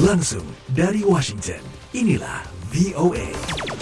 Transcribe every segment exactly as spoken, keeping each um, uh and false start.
Langsung dari Washington, inilah V O A.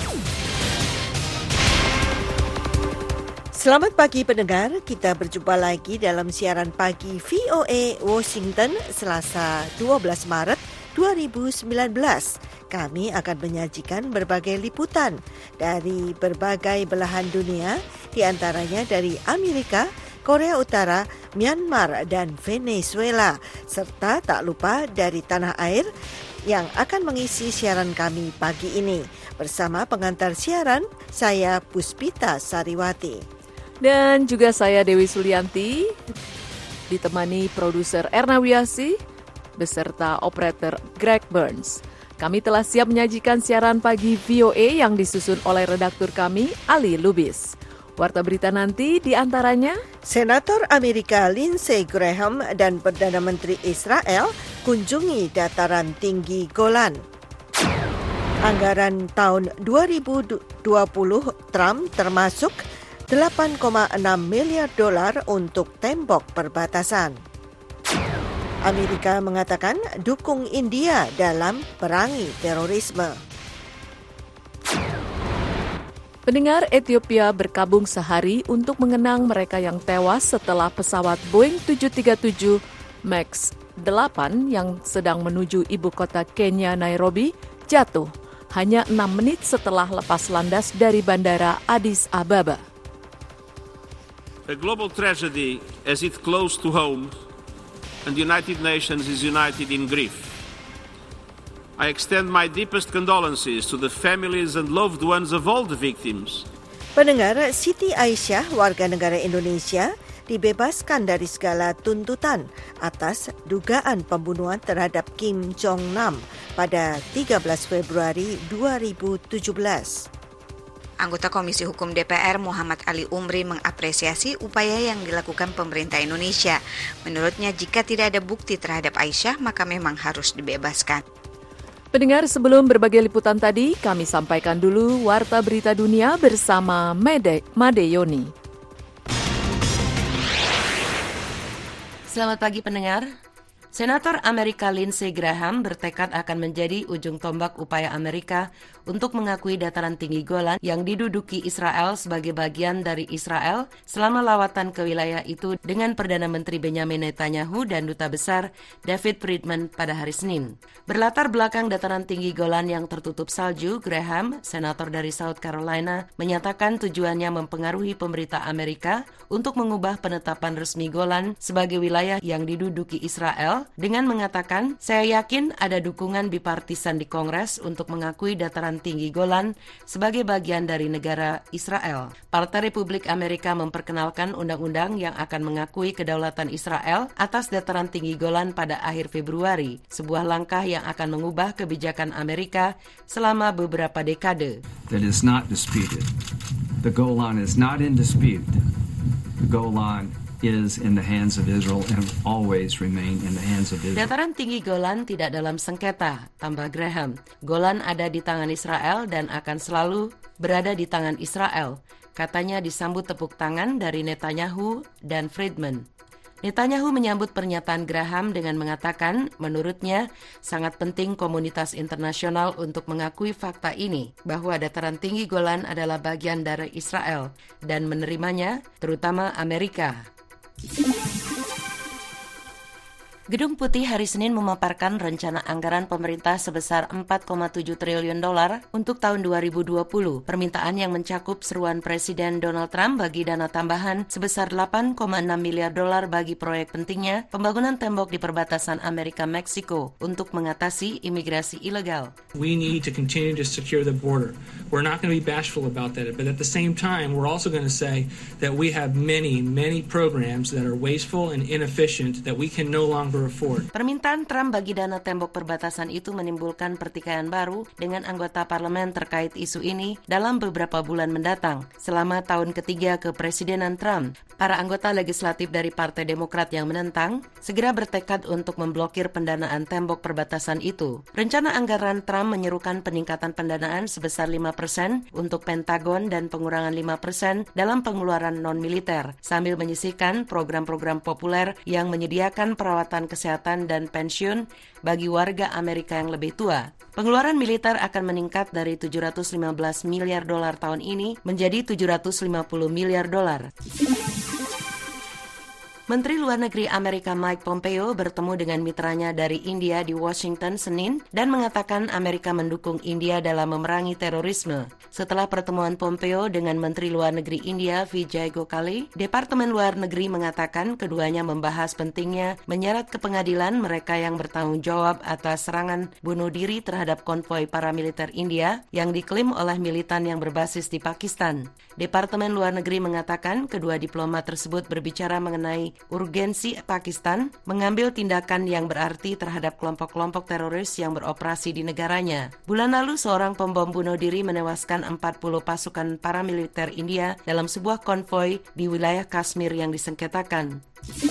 Selamat pagi pendengar, kita berjumpa lagi dalam siaran pagi V O A Washington Selasa dua belas Maret dua ribu sembilan belas. Kami akan menyajikan berbagai liputan dari berbagai belahan dunia, di antaranya dari Amerika, Korea Utara, Myanmar, dan Venezuela, serta tak lupa dari tanah air yang akan mengisi siaran kami pagi ini. Bersama pengantar siaran, saya Puspita Sariwati. Dan juga saya Dewi Sulianti, ditemani produser Erna Wiasi, beserta operator Greg Burns. Kami telah siap menyajikan siaran pagi V O A yang disusun oleh redaktur kami, Ali Lubis. Warta berita nanti diantaranya, Senator Amerika Lindsey Graham dan Perdana Menteri Israel kunjungi dataran tinggi Golan. Anggaran tahun dua ribu dua puluh Trump termasuk delapan koma enam miliar dolar untuk tembok perbatasan. Amerika mengatakan dukung India dalam perangi terorisme. Pendengar, Ethiopia berkabung sehari untuk mengenang mereka yang tewas setelah pesawat Boeing tujuh tiga tujuh Max delapan yang sedang menuju ibu kota Kenya, Nairobi, jatuh hanya enam menit setelah lepas landas dari bandara Addis Ababa. A global tragedy as it close to home, and the United Nations is united in grief. I extend my deepest condolences to the families and loved ones of all the victims. Pendengar, Siti Aisyah, warga negara Indonesia, dibebaskan dari segala tuntutan atas dugaan pembunuhan terhadap Kim Jong-nam pada tiga belas Februari dua ribu tujuh belas. Anggota Komisi Hukum D P R Muhammad Ali Umri mengapresiasi upaya yang dilakukan pemerintah Indonesia. Menurutnya, jika tidak ada bukti terhadap Aisyah, maka memang harus dibebaskan. Pendengar, sebelum berbagai liputan tadi, kami sampaikan dulu warta berita dunia bersama Mede, Made Yoni. Selamat pagi pendengar. Senator Amerika Lindsey Graham bertekad akan menjadi ujung tombak upaya Amerika untuk mengakui dataran tinggi Golan yang diduduki Israel sebagai bagian dari Israel selama lawatan ke wilayah itu dengan Perdana Menteri Benjamin Netanyahu dan Duta Besar David Friedman pada hari Senin. Berlatar belakang dataran tinggi Golan yang tertutup salju, Graham, senator dari South Carolina, menyatakan tujuannya mempengaruhi pemerintah Amerika untuk mengubah penetapan resmi Golan sebagai wilayah yang diduduki Israel dengan mengatakan, saya yakin ada dukungan bipartisan di Kongres untuk mengakui dataran tinggi Golan sebagai bagian dari negara Israel. Partai Republik Amerika memperkenalkan undang-undang yang akan mengakui kedaulatan Israel atas dataran tinggi Golan pada akhir Februari, sebuah langkah yang akan mengubah kebijakan Amerika selama beberapa dekade. That is not disputed. The Golan is not in dispute. The Golan is in the hands of Israel and always remain in the hands of Israel. Dataran tinggi Golan tidak dalam sengketa, tambah Graham. Golan ada di tangan Israel dan akan selalu berada di tangan Israel. Katanya disambut tepuk tangan dari Netanyahu dan Friedman. Netanyahu menyambut pernyataan Graham dengan mengatakan, menurutnya sangat penting komunitas internasional untuk mengakui fakta ini, bahwa dataran tinggi Golan adalah bagian dari Israel dan menerimanya, terutama Amerika. Gedung Putih hari Senin memaparkan rencana anggaran pemerintah sebesar empat koma tujuh triliun dolar untuk tahun dua ribu dua puluh. Permintaan yang mencakup seruan Presiden Donald Trump bagi dana tambahan sebesar delapan koma enam miliar dolar bagi proyek pentingnya pembangunan tembok di perbatasan Amerika-Meksiko untuk mengatasi imigrasi ilegal. We need to continue to secure the border. We're not going to be bashful about that, but at the same time, we're also going to say that we have many, many programs that are wasteful and inefficient that we can no longer afford. Permintaan Trump bagi dana tembok perbatasan itu menimbulkan pertikaian baru dengan anggota parlemen terkait isu ini dalam beberapa bulan mendatang. Selama tahun ketiga kepresidenan Trump, para anggota legislatif dari Partai Demokrat yang menentang segera bertekad untuk memblokir pendanaan tembok perbatasan itu. Rencana anggaran Trump menyerukan peningkatan pendanaan sebesar lima persen untuk Pentagon dan pengurangan lima persen dalam pengeluaran non-militer, sambil menyisihkan program-program populer yang menyediakan perawatan kesehatan dan pensiun bagi warga Amerika yang lebih tua. Pengeluaran militer akan meningkat dari tujuh ratus lima belas miliar dolar tahun ini menjadi tujuh ratus lima puluh miliar dolar. Menteri Luar Negeri Amerika Mike Pompeo bertemu dengan mitranya dari India di Washington Senin dan mengatakan Amerika mendukung India dalam memerangi terorisme. Setelah pertemuan Pompeo dengan Menteri Luar Negeri India Vijay Gokhale, Departemen Luar Negeri mengatakan keduanya membahas pentingnya menyeret ke pengadilan mereka yang bertanggung jawab atas serangan bunuh diri terhadap konvoi paramiliter India yang diklaim oleh militan yang berbasis di Pakistan. Departemen Luar Negeri mengatakan kedua diplomat tersebut berbicara mengenai urgensi Pakistan mengambil tindakan yang berarti terhadap kelompok-kelompok teroris yang beroperasi di negaranya. Bulan lalu, seorang pembom bunuh diri menewaskan empat puluh pasukan paramiliter India dalam sebuah konvoi di wilayah Kashmir yang disengketakan.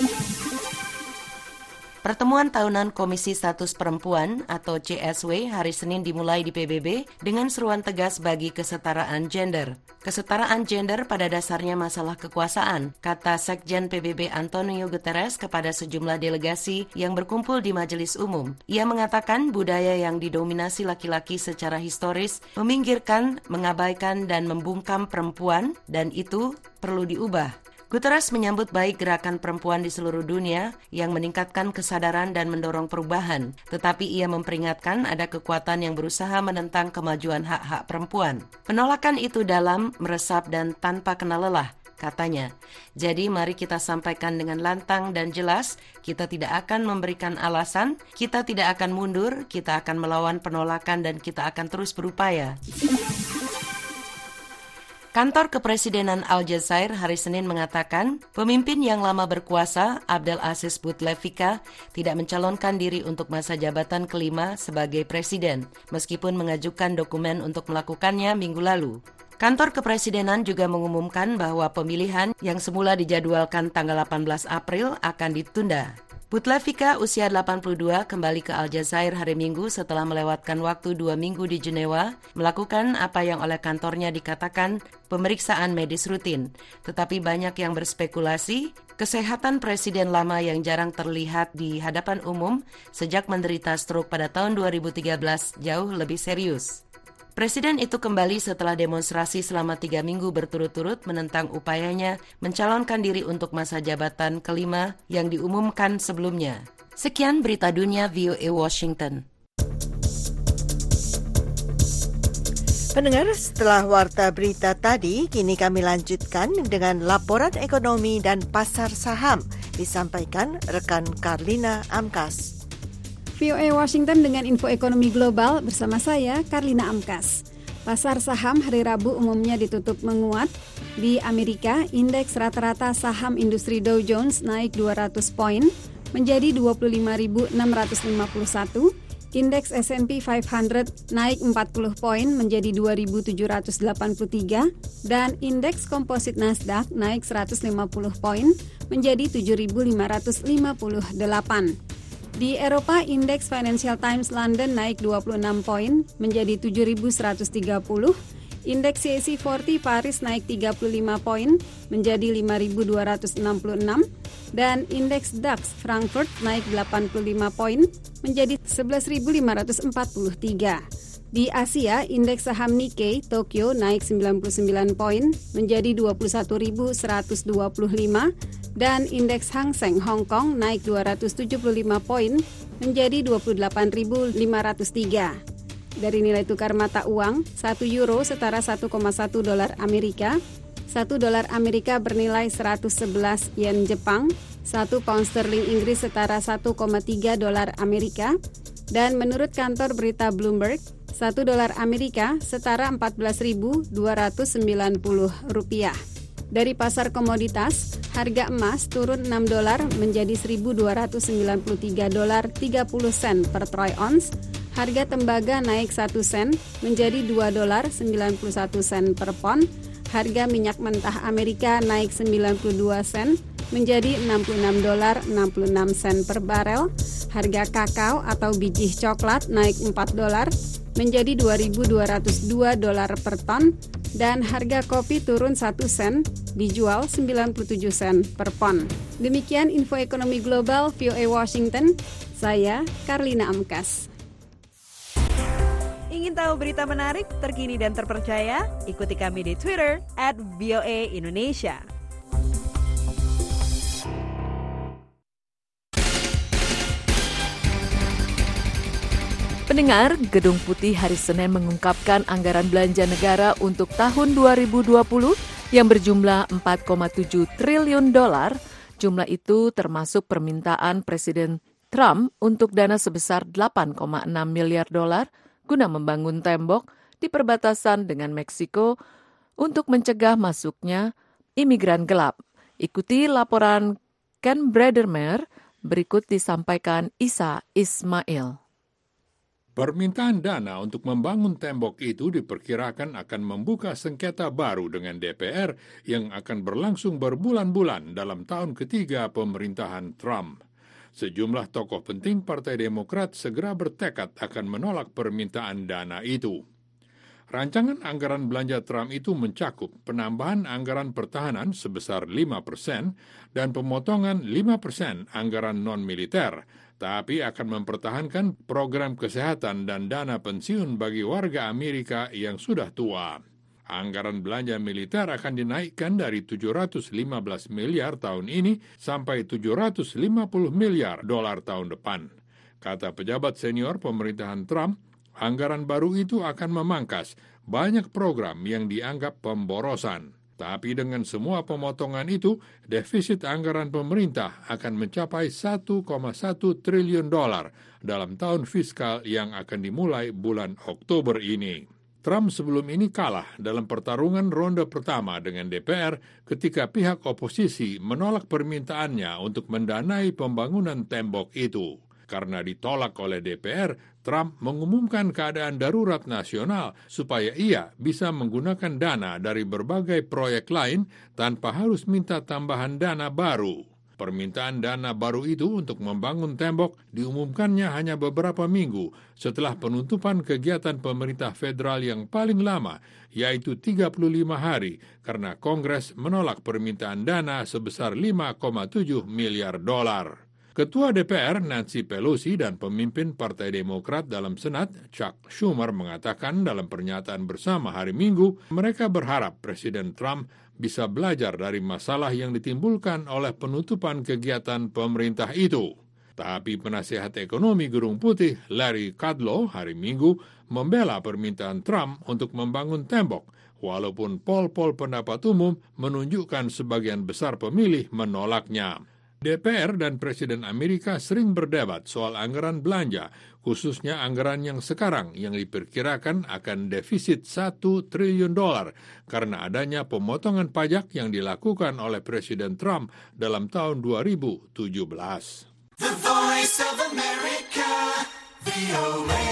Pertemuan tahunan Komisi Status Perempuan atau C S W hari Senin dimulai di P B B dengan seruan tegas bagi kesetaraan gender. Kesetaraan gender pada dasarnya masalah kekuasaan, kata Sekjen P B B Antonio Guterres kepada sejumlah delegasi yang berkumpul di Majelis Umum. Ia mengatakan budaya yang didominasi laki-laki secara historis meminggirkan, mengabaikan, dan membungkam perempuan, dan itu perlu diubah. Guterres menyambut baik gerakan perempuan di seluruh dunia yang meningkatkan kesadaran dan mendorong perubahan, tetapi ia memperingatkan ada kekuatan yang berusaha menentang kemajuan hak-hak perempuan. Penolakan itu dalam, meresap, dan tanpa kenal lelah, katanya. Jadi mari kita sampaikan dengan lantang dan jelas, kita tidak akan memberikan alasan, kita tidak akan mundur, kita akan melawan penolakan dan kita akan terus berupaya. Kantor Kepresidenan Aljazair hari Senin mengatakan pemimpin yang lama berkuasa, Abdel Aziz Bouteflika, tidak mencalonkan diri untuk masa jabatan kelima sebagai presiden, meskipun mengajukan dokumen untuk melakukannya minggu lalu. Kantor Kepresidenan juga mengumumkan bahwa pemilihan yang semula dijadwalkan tanggal delapan belas April akan ditunda. Bouteflika, usia delapan puluh dua, kembali ke Aljazair hari Minggu setelah melewatkan waktu dua minggu di Jenewa, melakukan apa yang oleh kantornya dikatakan pemeriksaan medis rutin. Tetapi banyak yang berspekulasi, kesehatan presiden lama yang jarang terlihat di hadapan umum sejak menderita stroke pada tahun dua ribu tiga belas jauh lebih serius. Presiden itu kembali setelah demonstrasi selama tiga minggu berturut-turut menentang upayanya mencalonkan diri untuk masa jabatan kelima yang diumumkan sebelumnya. Sekian berita dunia V O A Washington. Pendengar, setelah warta berita tadi, kini kami lanjutkan dengan laporan ekonomi dan pasar saham disampaikan rekan Karlina Amkas. V O A Washington dengan info ekonomi global bersama saya, Karlina Amkas. Pasar saham hari Rabu umumnya ditutup menguat. Di Amerika, indeks rata-rata saham industri Dow Jones naik dua ratus poin menjadi dua puluh lima ribu enam ratus lima puluh satu. Indeks S and P lima ratus naik empat puluh poin menjadi dua ribu tujuh ratus delapan puluh tiga dan indeks komposit Nasdaq naik seratus lima puluh poin menjadi tujuh ribu lima ratus lima puluh delapan. Di Eropa, indeks Financial Times London naik dua puluh enam poin menjadi tujuh ribu seratus tiga puluh. Indeks C A C empat puluh Paris naik tiga puluh lima poin menjadi lima ribu dua ratus enam puluh enam dan indeks DAX Frankfurt naik delapan puluh lima poin menjadi sebelas ribu lima ratus empat puluh tiga. Di Asia, indeks saham Nikkei Tokyo naik sembilan puluh sembilan poin menjadi dua puluh satu ribu seratus dua puluh lima dan indeks Hang Seng Hong Kong naik dua ratus tujuh puluh lima poin menjadi dua puluh delapan ribu lima ratus tiga. Dari nilai tukar mata uang, satu euro setara satu koma satu dolar Amerika, satu dolar Amerika bernilai seratus sebelas yen Jepang, satu pound sterling Inggris setara satu koma tiga dolar Amerika, dan menurut kantor berita Bloomberg, satu dolar Amerika setara empat belas ribu dua ratus sembilan puluh rupiah. Dari pasar komoditas, harga emas turun enam dolar menjadi seribu dua ratus sembilan puluh tiga dolar tiga puluh sen per troy ounce. Harga tembaga naik satu sen menjadi dua dolar sembilan puluh satu sen per pon. Harga minyak mentah Amerika naik sembilan puluh dua sen menjadi enam puluh enam dolar enam puluh enam sen per barel. Harga kakao atau biji coklat naik empat dolar menjadi dua ribu dua ratus dua dolar per ton. Dan harga kopi turun satu sen, dijual sembilan puluh tujuh sen per pon. Demikian info ekonomi global V O A Washington. Saya Karlina Amkas. Ingin tahu berita menarik, terkini dan terpercaya? Ikuti kami di Twitter at V O A Indonesia. Pendengar, Gedung Putih hari Senin mengungkapkan anggaran belanja negara untuk tahun dua ribu dua puluh yang berjumlah empat koma tujuh triliun dolar. Jumlah itu termasuk permintaan Presiden Trump untuk dana sebesar delapan koma enam miliar dolar guna membangun tembok di perbatasan dengan Meksiko untuk mencegah masuknya imigran gelap. Ikuti laporan Ken Bredermer, berikut disampaikan Isa Ismail. Permintaan dana untuk membangun tembok itu diperkirakan akan membuka sengketa baru dengan D P R yang akan berlangsung berbulan-bulan dalam tahun ketiga pemerintahan Trump. Sejumlah tokoh penting Partai Demokrat segera bertekad akan menolak permintaan dana itu. Rancangan anggaran belanja Trump itu mencakup penambahan anggaran pertahanan sebesar lima persen dan pemotongan lima persen anggaran non-militer, tapi akan mempertahankan program kesehatan dan dana pensiun bagi warga Amerika yang sudah tua. Anggaran belanja militer akan dinaikkan dari tujuh ratus lima belas miliar tahun ini sampai tujuh ratus lima puluh miliar dolar tahun depan. Kata pejabat senior pemerintahan Trump, anggaran baru itu akan memangkas banyak program yang dianggap pemborosan. Tapi dengan semua pemotongan itu, defisit anggaran pemerintah akan mencapai satu koma satu triliun dolar dalam tahun fiskal yang akan dimulai bulan Oktober ini. Trump sebelum ini kalah dalam pertarungan ronde pertama dengan D P R ketika pihak oposisi menolak permintaannya untuk mendanai pembangunan tembok itu. Karena ditolak oleh D P R, Trump mengumumkan keadaan darurat nasional supaya ia bisa menggunakan dana dari berbagai proyek lain tanpa harus minta tambahan dana baru. Permintaan dana baru itu untuk membangun tembok diumumkannya hanya beberapa minggu setelah penutupan kegiatan pemerintah federal yang paling lama, yaitu tiga puluh lima hari, karena Kongres menolak permintaan dana sebesar lima koma tujuh miliar dolar. Ketua D P R Nancy Pelosi dan pemimpin Partai Demokrat dalam Senat Chuck Schumer mengatakan dalam pernyataan bersama hari Minggu, mereka berharap Presiden Trump bisa belajar dari masalah yang ditimbulkan oleh penutupan kegiatan pemerintah itu. Tapi penasihat ekonomi Gedung Putih Larry Kudlow hari Minggu membela permintaan Trump untuk membangun tembok, walaupun poll-poll pendapat umum menunjukkan sebagian besar pemilih menolaknya. D P R dan Presiden Amerika sering berdebat soal anggaran belanja, khususnya anggaran yang sekarang yang diperkirakan akan defisit satu triliun dolar karena adanya pemotongan pajak yang dilakukan oleh Presiden Trump dalam tahun dua ribu tujuh belas. The Voice of America, V O A.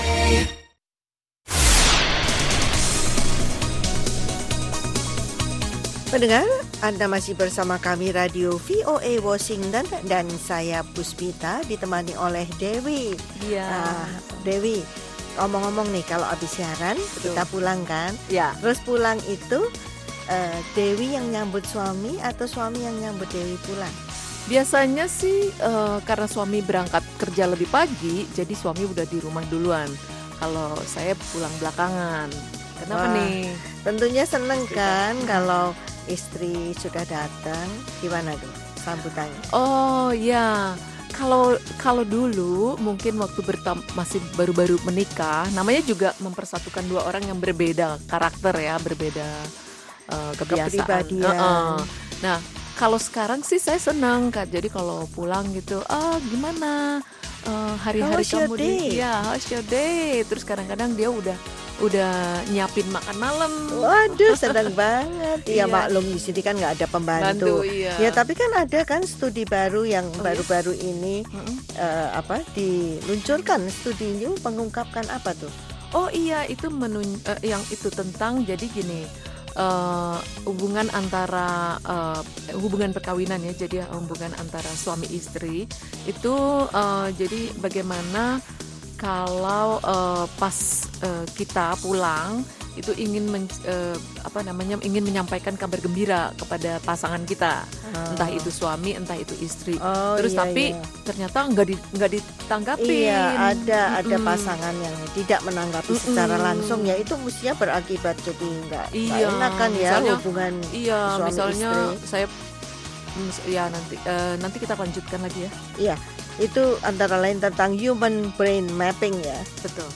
Pendengar, Anda masih bersama kami Radio V O A Washington dan saya Puspita ditemani oleh Dewi. Iya. Nah, Dewi, ngomong-ngomong nih kalau habis siaran Betul. kita pulang kan? Ya. Terus pulang itu uh, Dewi yang nyambut suami atau suami yang nyambut Dewi pulang? Biasanya sih uh, karena suami berangkat kerja lebih pagi, jadi suami udah di rumah duluan. Kalau saya pulang belakangan. Kenapa Wah, nih? Tentunya seneng kan kalau istri sudah datang. Gimana tuh sambutannya? Oh ya, kalau kalau dulu mungkin waktu bertam, masih baru-baru menikah, namanya juga mempersatukan dua orang yang berbeda karakter ya, berbeda uh, kebiasaan. Kepribadian. Uh-uh. Nah, kalau sekarang sih saya senang Kak. Jadi kalau pulang gitu, ah gimana uh, hari-hari How's your kamu day? di, ya how's your day? Terus kadang-kadang dia udah udah nyiapin makan malam. Waduh, senang banget. Ya Iya. maklum di sini kan nggak ada pembantu. Bantu, iya. Ya tapi kan ada kan studi baru yang Oh, baru-baru ini Mm-mm. eh, apa diluncurkan. Studi ini mengungkapkan apa tuh? Oh iya, itu menun eh, yang itu tentang jadi gini. uh, hubungan antara uh, hubungan perkawinan ya, jadi hubungan antara suami istri itu uh, jadi bagaimana kalau uh, pas uh, kita pulang itu ingin men, uh, apa namanya ingin menyampaikan kabar gembira kepada pasangan kita, oh. entah itu suami entah itu istri. Oh, terus iya, tapi iya. ternyata nggak di nggak ditanggapi. Iya, ada Mm-mm. ada pasangan yang tidak menanggapi Mm-mm. secara langsung, ya itu mestinya berakibat jadi nggak Iya, enak kan ya misalnya, hubungan iya, suami misalnya istri. saya ya nanti uh, nanti kita lanjutkan lagi ya. Iya, itu antara lain tentang human brain mapping ya. Betul.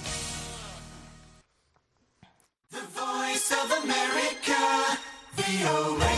The Voice of America, V O A.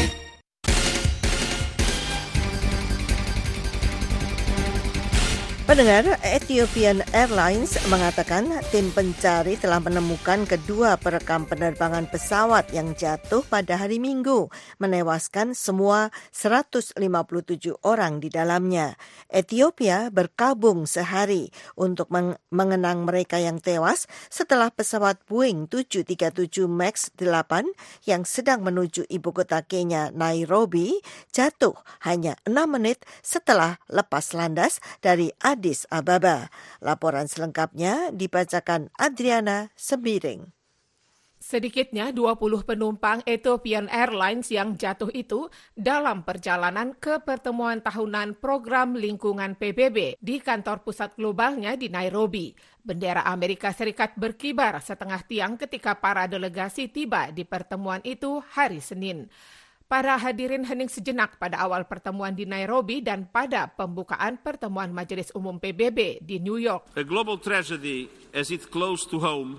Pendengar, Ethiopian Airlines mengatakan tim pencari telah menemukan kedua perekam penerbangan pesawat yang jatuh pada hari Minggu, menewaskan semua seratus lima puluh tujuh orang di dalamnya. Ethiopia berkabung sehari untuk meng- mengenang mereka yang tewas setelah pesawat Boeing tujuh tiga tujuh Max delapan yang sedang menuju ibu kota Kenya, Nairobi, jatuh hanya enam menit setelah lepas landas dari Addis Ababa. Laporan selengkapnya dibacakan Adriana Sembiring. Sedikitnya dua puluh penumpang Ethiopian Airlines yang jatuh itu dalam perjalanan ke pertemuan tahunan program lingkungan P B B di kantor pusat globalnya di Nairobi. Bendera Amerika Serikat berkibar setengah tiang ketika para delegasi tiba di pertemuan itu hari Senin. Para hadirin hening sejenak pada awal pertemuan di Nairobi dan pada pembukaan pertemuan Majelis Umum P B B di New York. A global tragedy as it close to home,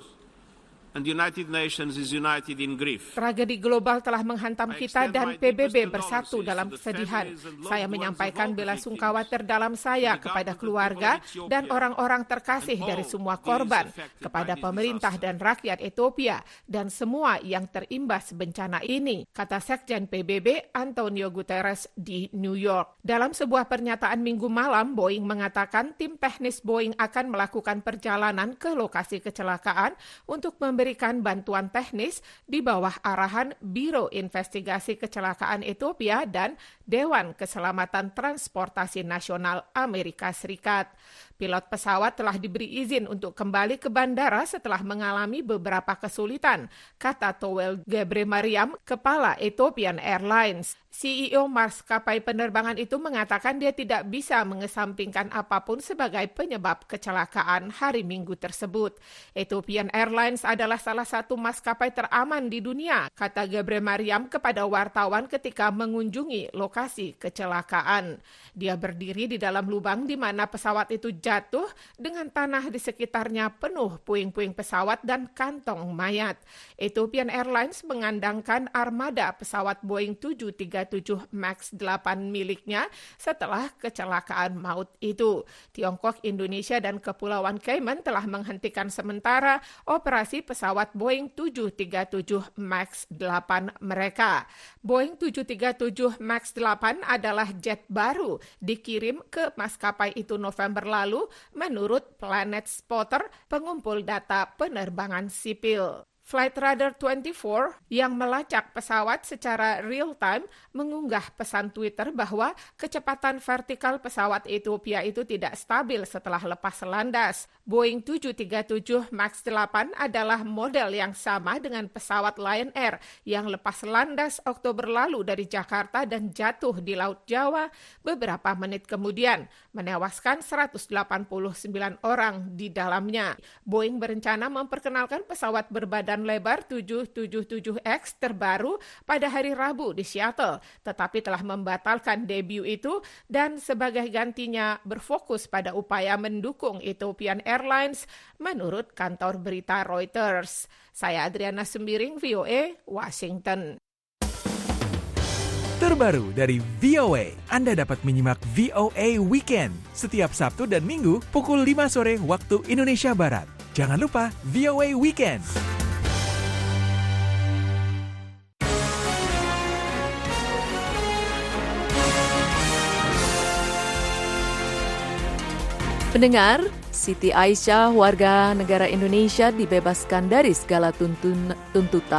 and the United Nations is united in grief. Tragedi global telah menghantam kita dan P B B bersatu dalam kesedihan. Saya menyampaikan bela sungkawa terdalam saya kepada keluarga dan orang-orang terkasih dari semua korban, kepada pemerintah dan rakyat Ethiopia, dan semua yang terimbas bencana ini, kata Sekjen P B B Antonio Guterres di New York. Dalam sebuah pernyataan Minggu malam, Boeing mengatakan tim teknis Boeing akan melakukan perjalanan ke lokasi kecelakaan untuk memberi memberikan bantuan teknis di bawah arahan Biro Investigasi Kecelakaan Ethiopia dan Dewan Keselamatan Transportasi Nasional Amerika Serikat. Pilot pesawat telah diberi izin untuk kembali ke bandara setelah mengalami beberapa kesulitan, kata Towel Gebremariam, kepala Ethiopian Airlines. C E O maskapai penerbangan itu mengatakan dia tidak bisa mengesampingkan apapun sebagai penyebab kecelakaan hari Minggu tersebut. Ethiopian Airlines adalah salah satu maskapai teraman di dunia, kata Gebremariam kepada wartawan ketika mengunjungi lokasi kecelakaan. Dia berdiri di dalam lubang di mana pesawat itu jatuh dengan tanah di sekitarnya penuh puing-puing pesawat dan kantong mayat. Ethiopian Airlines mengandangkan armada pesawat Boeing tujuh tiga tujuh Max delapan miliknya setelah kecelakaan maut itu. Tiongkok, Indonesia, dan Kepulauan Cayman telah menghentikan sementara operasi pesawat Boeing tujuh tiga tujuh Max delapan mereka. Boeing tujuh tiga tujuh Max delapan adalah jet baru dikirim ke maskapai itu November lalu menurut Planet Spotter, pengumpul data penerbangan sipil. Flight Radar dua puluh empat yang melacak pesawat secara real-time mengunggah pesan Twitter bahwa kecepatan vertikal pesawat Ethiopia itu tidak stabil setelah lepas landas. Boeing tujuh tiga tujuh Max delapan adalah model yang sama dengan pesawat Lion Air yang lepas landas Oktober lalu dari Jakarta dan jatuh di Laut Jawa beberapa menit kemudian, menewaskan seratus delapan puluh sembilan orang di dalamnya. Boeing berencana memperkenalkan pesawat berbadan lebar tujuh tujuh tujuh X terbaru pada hari Rabu di Seattle, tetapi telah membatalkan debut itu dan sebagai gantinya berfokus pada upaya mendukung Ethiopian Airlines menurut kantor berita Reuters. Saya Adriana Sembiring, V O A, Washington. Terbaru dari V O A, Anda dapat menyimak V O A Weekend setiap Sabtu dan Minggu pukul lima sore waktu Indonesia Barat. Jangan lupa V O A Weekend. Pendengar, Siti Aisyah, warga negara Indonesia, dibebaskan dari segala tuntun, tuntutan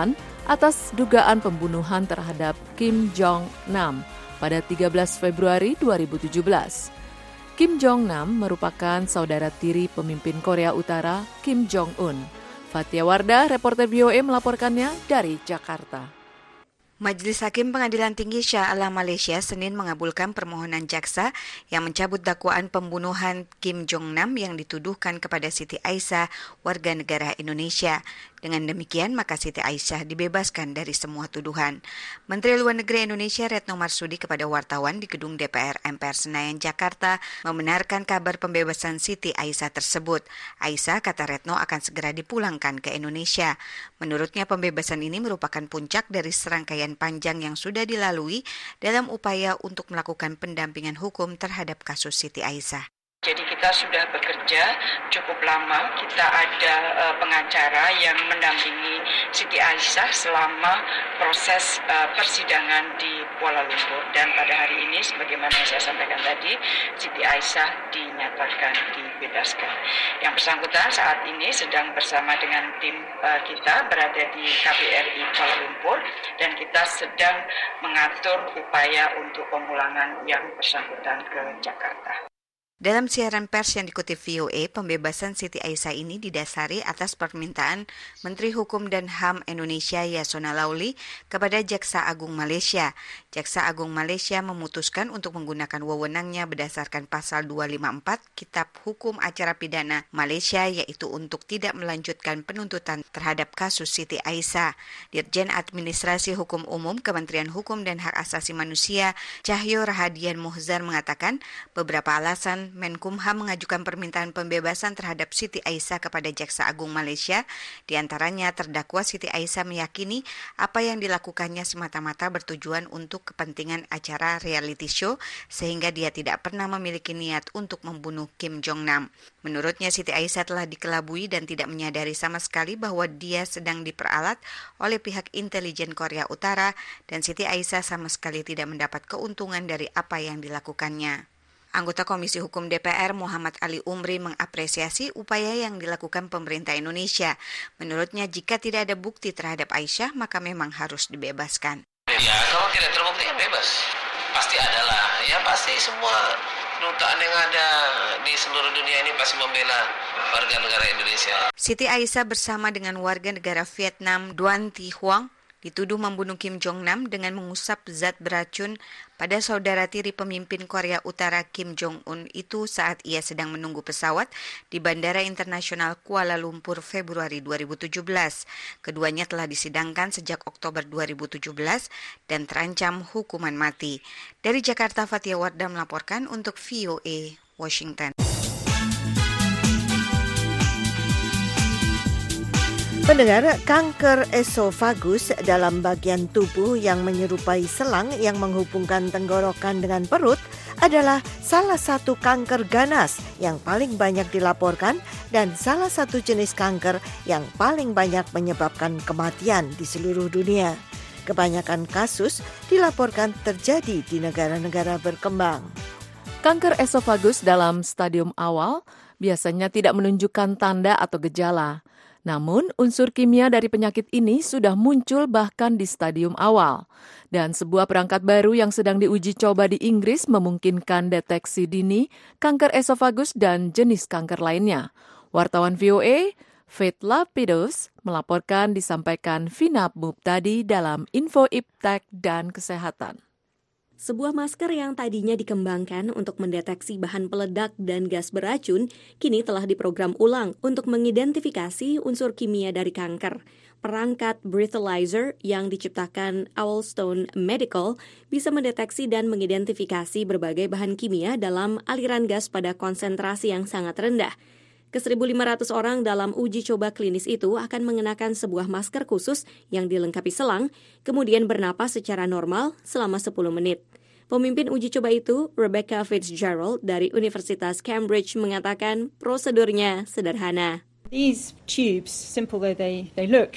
atas dugaan pembunuhan terhadap Kim Jong-nam pada tiga belas Februari dua ribu tujuh belas. Kim Jong-nam merupakan saudara tiri pemimpin Korea Utara Kim Jong-un. Fatia Wardah, reporter V O A melaporkannya dari Jakarta. Majelis Hakim Pengadilan Tinggi Shah Alam Malaysia Senin mengabulkan permohonan jaksa yang mencabut dakwaan pembunuhan Kim Jong-nam yang dituduhkan kepada Siti Aisyah, warga negara Indonesia. Dengan demikian, maka Siti Aisyah dibebaskan dari semua tuduhan. Menteri Luar Negeri Indonesia Retno Marsudi kepada wartawan di gedung D P R M P R Senayan, Jakarta membenarkan kabar pembebasan Siti Aisyah tersebut. Aisyah, kata Retno, akan segera dipulangkan ke Indonesia. Menurutnya, pembebasan ini merupakan puncak dari serangkaian panjang yang sudah dilalui dalam upaya untuk melakukan pendampingan hukum terhadap kasus Siti Aisyah. Jadi kita sudah bekerja cukup lama, kita ada uh, pengacara yang mendampingi Siti Aisyah selama proses uh, persidangan di Kuala Lumpur. Dan pada hari ini, sebagaimana saya sampaikan tadi, Siti Aisyah dinyatakan dibebaskan. Yang bersangkutan saat ini sedang bersama dengan tim uh, kita berada di K B R I Kuala Lumpur dan kita sedang mengatur upaya untuk pemulangan yang bersangkutan ke Jakarta. Dalam siaran pers yang dikutip V O A, pembebasan Siti Aisyah ini didasari atas permintaan Menteri Hukum dan H A M Indonesia Yasona Lauli kepada Jaksa Agung Malaysia. Jaksa Agung Malaysia memutuskan untuk menggunakan wewenangnya berdasarkan pasal dua lima empat Kitab Hukum Acara Pidana Malaysia, yaitu untuk tidak melanjutkan penuntutan terhadap kasus Siti Aisyah. Dirjen Administrasi Hukum Umum Kementerian Hukum dan Hak Asasi Manusia Cahyo Rahadian Muhzar mengatakan beberapa alasan Menkumham mengajukan permintaan pembebasan terhadap Siti Aisyah kepada Jaksa Agung Malaysia. Di antaranya terdakwa Siti Aisyah meyakini apa yang dilakukannya semata-mata bertujuan untuk kepentingan acara reality show sehingga dia tidak pernah memiliki niat untuk membunuh Kim Jong-nam. Menurutnya Siti Aisyah telah dikelabui dan tidak menyadari sama sekali bahwa dia sedang diperalat oleh pihak intelijen Korea Utara dan Siti Aisyah sama sekali tidak mendapat keuntungan dari apa yang dilakukannya. Anggota Komisi Hukum D P R Muhammad Ali Umri mengapresiasi upaya yang dilakukan pemerintah Indonesia. Menurutnya jika tidak ada bukti terhadap Aisyah, maka memang harus dibebaskan. Ya, kalau tidak terbukti ya bebas. Pasti ada lah. Ya pasti semua kedutaan yang ada di seluruh dunia ini pasti membela warga negara Indonesia. Siti Aisyah bersama dengan warga negara Vietnam Duan Thi Huang dituduh membunuh Kim Jong-nam dengan mengusap zat beracun pada saudara tiri pemimpin Korea Utara Kim Jong-un itu saat ia sedang menunggu pesawat di Bandara Internasional Kuala Lumpur Februari dua ribu tujuh belas. Keduanya telah disidangkan sejak Oktober dua ribu tujuh belas dan terancam hukuman mati. Dari Jakarta, Fatia Wardah melaporkan untuk V O A Washington. Pendengar, kanker esofagus dalam bagian tubuh yang menyerupai selang yang menghubungkan tenggorokan dengan perut adalah salah satu kanker ganas yang paling banyak dilaporkan dan salah satu jenis kanker yang paling banyak menyebabkan kematian di seluruh dunia. Kebanyakan kasus dilaporkan terjadi di negara-negara berkembang. Kanker esofagus dalam stadium awal biasanya tidak menunjukkan tanda atau gejala. Namun, unsur kimia dari penyakit ini sudah muncul bahkan di stadium awal. Dan sebuah perangkat baru yang sedang diuji coba di Inggris memungkinkan deteksi dini kanker esofagus dan jenis kanker lainnya. Wartawan V O A, Faith Lapidus, melaporkan disampaikan Vina Mubtadi dalam Info Iptek dan Kesehatan. Sebuah masker yang tadinya dikembangkan untuk mendeteksi bahan peledak dan gas beracun, kini telah diprogram ulang untuk mengidentifikasi unsur kimia dari kanker. Perangkat breathalyzer yang diciptakan Owlstone Medical bisa mendeteksi dan mengidentifikasi berbagai bahan kimia dalam aliran gas pada konsentrasi yang sangat rendah. Ke seribu lima ratus orang dalam uji coba klinis itu akan mengenakan sebuah masker khusus yang dilengkapi selang, kemudian bernapas secara normal selama sepuluh menit. Pemimpin uji coba itu, Rebecca Fitzgerald dari Universitas Cambridge, mengatakan prosedurnya sederhana. These tubes, simple though they, they look,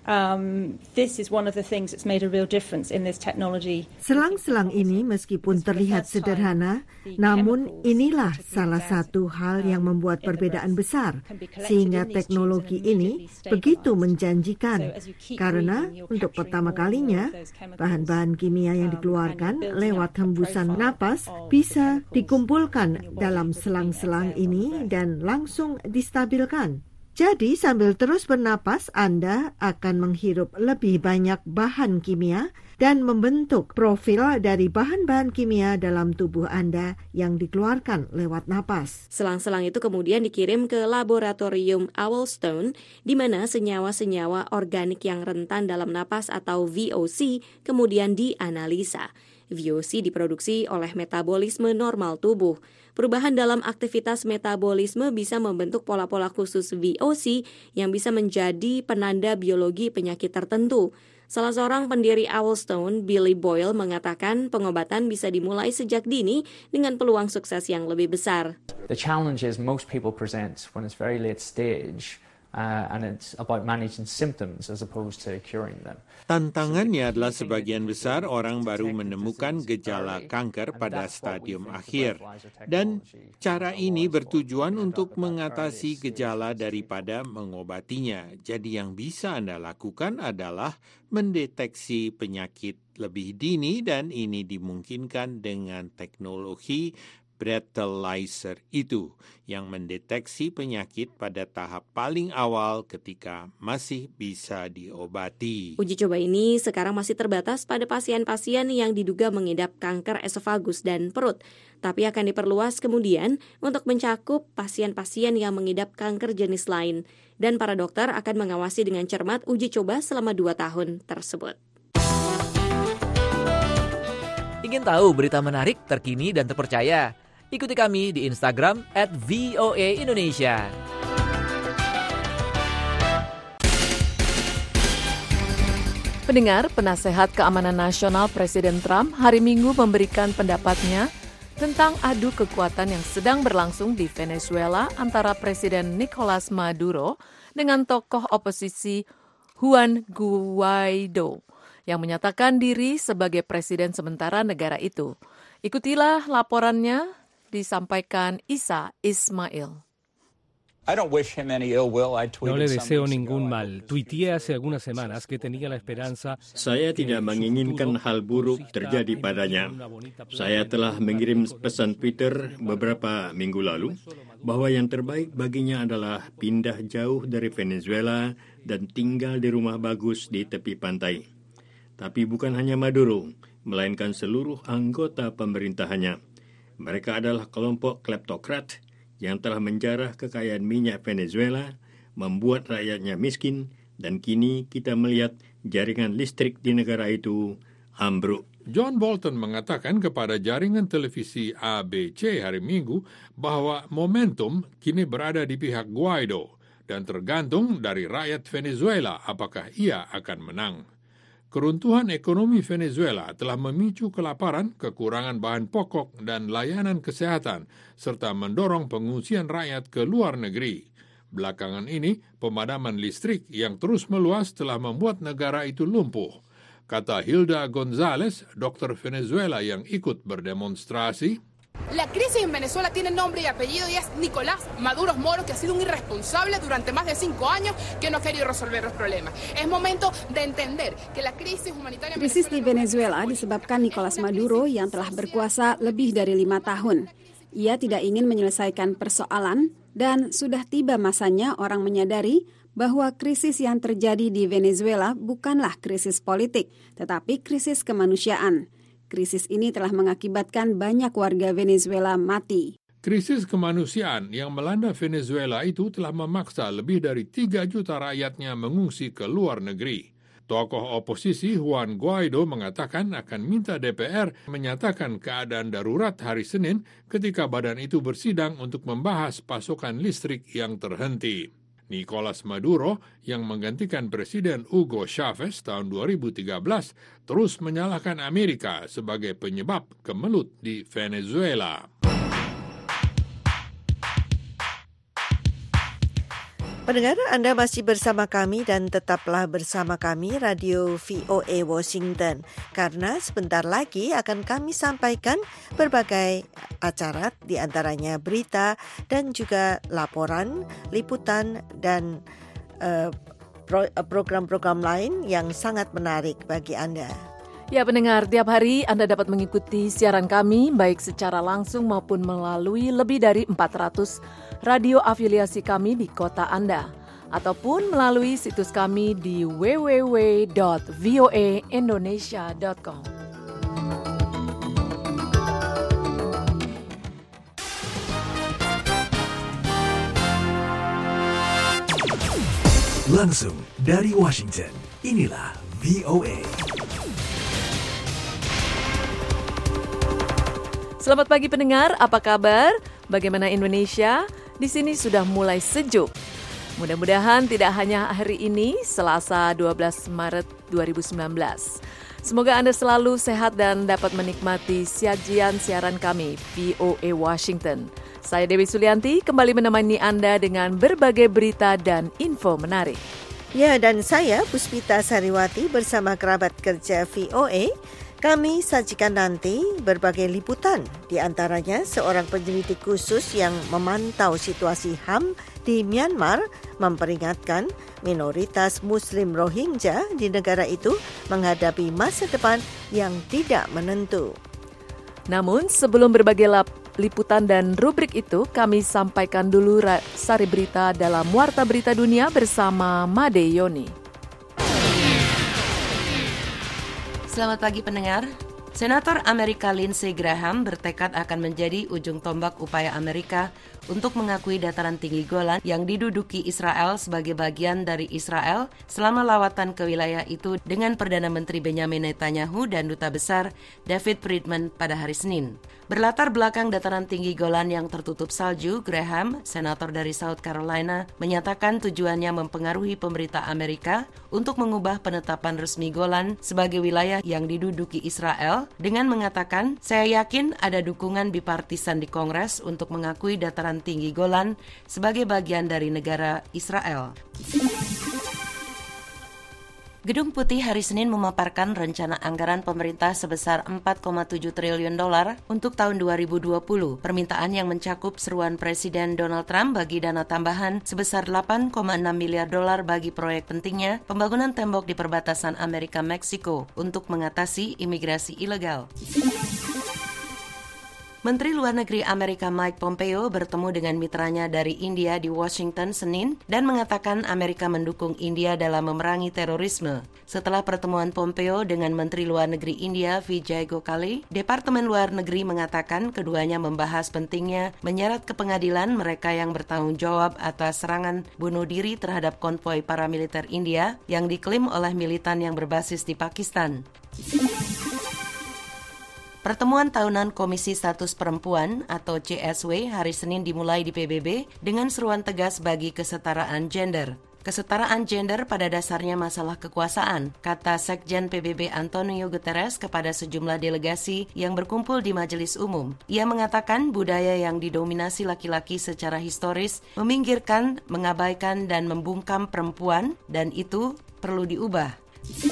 Um, this is one of the things that's made a real difference in this technology. Selang-selang ini meskipun terlihat sederhana, namun inilah salah satu hal yang membuat perbedaan besar, sehingga teknologi ini begitu menjanjikan. Karena untuk pertama kalinya, bahan-bahan kimia yang dikeluarkan lewat hembusan napas bisa dikumpulkan dalam selang-selang ini dan langsung distabilkan. Jadi sambil terus bernapas, Anda akan menghirup lebih banyak bahan kimia dan membentuk profil dari bahan-bahan kimia dalam tubuh Anda yang dikeluarkan lewat napas. Selang-selang itu kemudian dikirim ke laboratorium Owlstone, di mana senyawa-senyawa organik yang rentan dalam napas atau V O C kemudian dianalisa. V O C diproduksi oleh metabolisme normal tubuh. Perubahan dalam aktivitas metabolisme bisa membentuk pola-pola khusus V O C yang bisa menjadi penanda biologi penyakit tertentu. Salah seorang pendiri Owlstone, Billy Boyle, mengatakan pengobatan bisa dimulai sejak dini dengan peluang sukses yang lebih besar. The challenge is most people present when it's very late stage. Uh, and it's about managing symptoms as opposed to curing them. Tantangannya adalah sebagian besar orang baru menemukan gejala kanker pada stadium akhir. Dan cara ini bertujuan untuk mengatasi gejala daripada mengobatinya. Jadi yang bisa Anda lakukan adalah mendeteksi penyakit lebih dini, dan ini dimungkinkan dengan teknologi breathalyzer itu yang mendeteksi penyakit pada tahap paling awal ketika masih bisa diobati. Uji coba ini sekarang masih terbatas pada pasien-pasien yang diduga mengidap kanker esofagus dan perut, tapi akan diperluas kemudian untuk mencakup pasien-pasien yang mengidap kanker jenis lain, dan para dokter akan mengawasi dengan cermat uji coba selama dua tahun tersebut. Ingin tahu berita menarik, terkini, dan terpercaya? Ikuti kami di Instagram at V O A Indonesia. Pendengar, penasehat keamanan nasional Presiden Trump hari Minggu memberikan pendapatnya tentang adu kekuatan yang sedang berlangsung di Venezuela antara Presiden Nicolas Maduro dengan tokoh oposisi Juan Guaido yang menyatakan diri sebagai presiden sementara negara itu. Ikutilah laporannya, disampaikan Isa Ismail. No le deseo ningún mal. Tuiteé hace algunas semanas que tenía la esperanza. Saya tidak menginginkan hal buruk terjadi padanya. Saya telah mengirim pesan Twitter beberapa minggu lalu bahwa yang terbaik baginya adalah pindah jauh dari Venezuela dan tinggal di rumah bagus di tepi pantai. Tapi bukan hanya Maduro, melainkan seluruh anggota pemerintahannya. Mereka adalah kelompok kleptokrat yang telah menjarah kekayaan minyak Venezuela, membuat rakyatnya miskin, dan kini kita melihat jaringan listrik di negara itu ambruk. John Bolton mengatakan kepada jaringan televisi A B C hari Minggu bahwa momentum kini berada di pihak Guaido dan tergantung dari rakyat Venezuela apakah ia akan menang. Keruntuhan ekonomi Venezuela telah memicu kelaparan, kekurangan bahan pokok, dan layanan kesehatan, serta mendorong pengungsian rakyat ke luar negeri. Belakangan ini, pemadaman listrik yang terus meluas telah membuat negara itu lumpuh. Kata Hilda González, dokter Venezuela yang ikut berdemonstrasi, La crisis en Venezuela tiene nombre y apellido y es Nicolás Maduro Moro, que ha sido un irresponsable durante más de cinco años que no ha querido resolver los problemas. Es momento de entender que la crisis humanitaria... Krisis di Venezuela disebabkan Nicolás Maduro yang telah berkuasa lebih dari lima tahun. Ia tidak ingin menyelesaikan persoalan dan sudah tiba masanya orang menyadari bahwa krisis yang terjadi di Venezuela bukanlah krisis politik, tetapi krisis kemanusiaan. Krisis ini telah mengakibatkan banyak warga Venezuela mati. Krisis kemanusiaan yang melanda Venezuela itu telah memaksa lebih dari tiga juta rakyatnya mengungsi ke luar negeri. Tokoh oposisi Juan Guaido mengatakan akan minta D P R menyatakan keadaan darurat hari Senin ketika badan itu bersidang untuk membahas pasokan listrik yang terhenti. Nicolas Maduro yang menggantikan Presiden Hugo Chavez tahun dua ribu tiga belas terus menyalahkan Amerika sebagai penyebab kemelut di Venezuela. Pendengar, Anda masih bersama kami dan tetaplah bersama kami Radio V O A Washington karena sebentar lagi akan kami sampaikan berbagai acara, di antaranya berita dan juga laporan, liputan dan uh, pro, program-program lain yang sangat menarik bagi Anda. Ya pendengar, tiap hari Anda dapat mengikuti siaran kami baik secara langsung maupun melalui lebih dari empat ratus radio afiliasi kami di kota Anda ataupun melalui situs kami di w w w dot v o a indonesia dot com. Langsung dari Washington, inilah V O A. Selamat pagi pendengar, apa kabar? Bagaimana Indonesia? Di sini sudah mulai sejuk. Mudah-mudahan tidak hanya hari ini, Selasa dua belas Maret dua ribu sembilan belas. Semoga Anda selalu sehat dan dapat menikmati sajian siaran kami, V O A Washington. Saya Dewi Sulianti kembali menemani Anda dengan berbagai berita dan info menarik. Ya, dan saya Puspita Sariwati bersama kerabat kerja V O A. Kami sajikan nanti berbagai liputan, di antaranya seorang penyelidik khusus yang memantau situasi H A M di Myanmar memperingatkan minoritas Muslim Rohingya di negara itu menghadapi masa depan yang tidak menentu. Namun sebelum berbagai lap, liputan dan rubrik itu, kami sampaikan dulu sari berita dalam Warta Berita Dunia bersama Made Yoni. Selamat pagi pendengar. Senator Amerika Lindsey Graham bertekad akan menjadi ujung tombak upaya Amerika untuk mengakui dataran tinggi Golan yang diduduki Israel sebagai bagian dari Israel selama lawatan ke wilayah itu dengan Perdana Menteri Benjamin Netanyahu dan Duta Besar David Friedman pada hari Senin. Berlatar belakang dataran tinggi Golan yang tertutup salju, Graham, senator dari South Carolina, menyatakan tujuannya mempengaruhi pemerintah Amerika untuk mengubah penetapan resmi Golan sebagai wilayah yang diduduki Israel dengan mengatakan, saya yakin ada dukungan bipartisan di Kongres untuk mengakui dataran tinggi Golan sebagai bagian dari negara Israel. Gedung Putih hari Senin memaparkan rencana anggaran pemerintah sebesar empat koma tujuh triliun dolar untuk tahun dua ribu dua puluh. Permintaan yang mencakup seruan Presiden Donald Trump bagi dana tambahan sebesar delapan koma enam miliar dolar bagi proyek pentingnya pembangunan tembok di perbatasan Amerika-Meksiko untuk mengatasi imigrasi ilegal. Menteri Luar Negeri Amerika Mike Pompeo bertemu dengan mitranya dari India di Washington Senin dan mengatakan Amerika mendukung India dalam memerangi terorisme. Setelah pertemuan Pompeo dengan Menteri Luar Negeri India Vijay Gokhale, Departemen Luar Negeri mengatakan keduanya membahas pentingnya menyeret ke pengadilan mereka yang bertanggung jawab atas serangan bunuh diri terhadap konvoi paramiliter India yang diklaim oleh militan yang berbasis di Pakistan. Pertemuan tahunan Komisi Status Perempuan atau C S W hari Senin dimulai di P B B dengan seruan tegas bagi kesetaraan gender. Kesetaraan gender pada dasarnya masalah kekuasaan, kata Sekjen P B B Antonio Guterres kepada sejumlah delegasi yang berkumpul di Majelis Umum. Ia mengatakan budaya yang didominasi laki-laki secara historis meminggirkan, mengabaikan dan membungkam perempuan dan itu perlu diubah.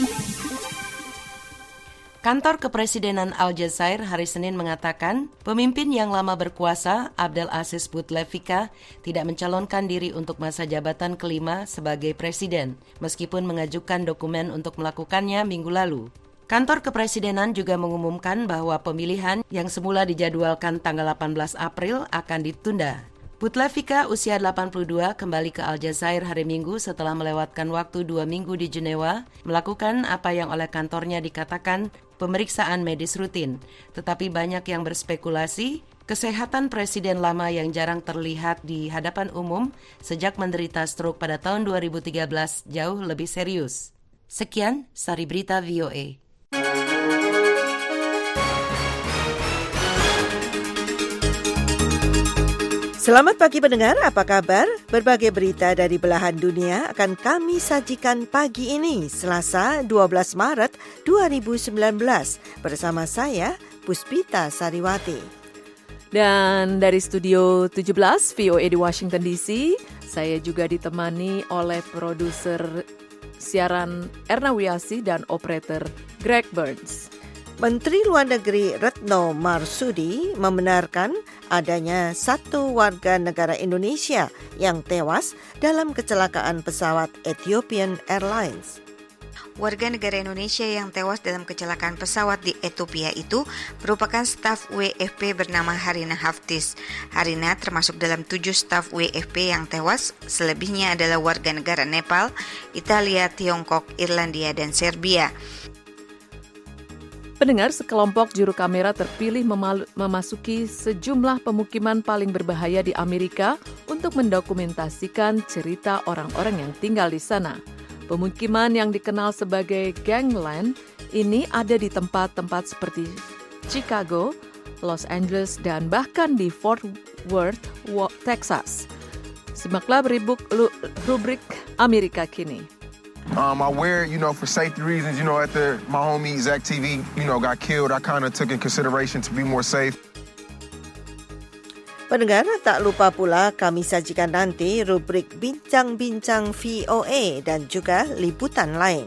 Kantor Kepresidenan Aljazair hari Senin mengatakan pemimpin yang lama berkuasa Abdel Aziz Bouteflika tidak mencalonkan diri untuk masa jabatan kelima sebagai presiden, meskipun mengajukan dokumen untuk melakukannya minggu lalu. Kantor Kepresidenan juga mengumumkan bahwa pemilihan yang semula dijadwalkan tanggal delapan belas April akan ditunda. Bouteflika usia delapan puluh dua kembali ke Aljazair hari Minggu setelah melewatkan waktu dua minggu di Jenewa melakukan apa yang oleh kantornya dikatakan pemeriksaan medis rutin. Tetapi banyak yang berspekulasi kesehatan presiden lama yang jarang terlihat di hadapan umum sejak menderita stroke pada tahun dua ribu tiga belas jauh lebih serius. Sekian Sari Berita V O A. Selamat pagi pendengar, apa kabar? Berbagai berita dari belahan dunia akan kami sajikan pagi ini, Selasa dua belas Maret dua ribu sembilan belas, bersama saya, Puspita Sariwati. Dan dari Studio tujuh belas V O A di Washington D C, Saya juga ditemani oleh produser siaran Erna Wiasi dan operator Greg Burns. Menteri Luar Negeri Retno Marsudi membenarkan adanya satu warga negara Indonesia yang tewas dalam kecelakaan pesawat Ethiopian Airlines. Warga negara Indonesia yang tewas dalam kecelakaan pesawat di Ethiopia itu merupakan staf W F P bernama Harina Haftiz. Harina termasuk dalam tujuh staf W F P yang tewas, selebihnya adalah warga negara Nepal, Italia, Tiongkok, Irlandia, dan Serbia. Pendengar, sekelompok juru kamera terpilih memalu- memasuki sejumlah pemukiman paling berbahaya di Amerika untuk mendokumentasikan cerita orang-orang yang tinggal di sana. Pemukiman yang dikenal sebagai Gangland ini ada di tempat-tempat seperti Chicago, Los Angeles, dan bahkan di Fort Worth, Texas. Simaklah beribuk rubrik Amerika Kini. Um, I wear it, you know, for safety reasons. You know, after my homie Zach T V, you know, got killed, I kind of took in consideration to be more safe. Pendengar, tak lupa pula kami sajikan nanti rubrik Bincang-Bincang V O A dan juga liputan lain.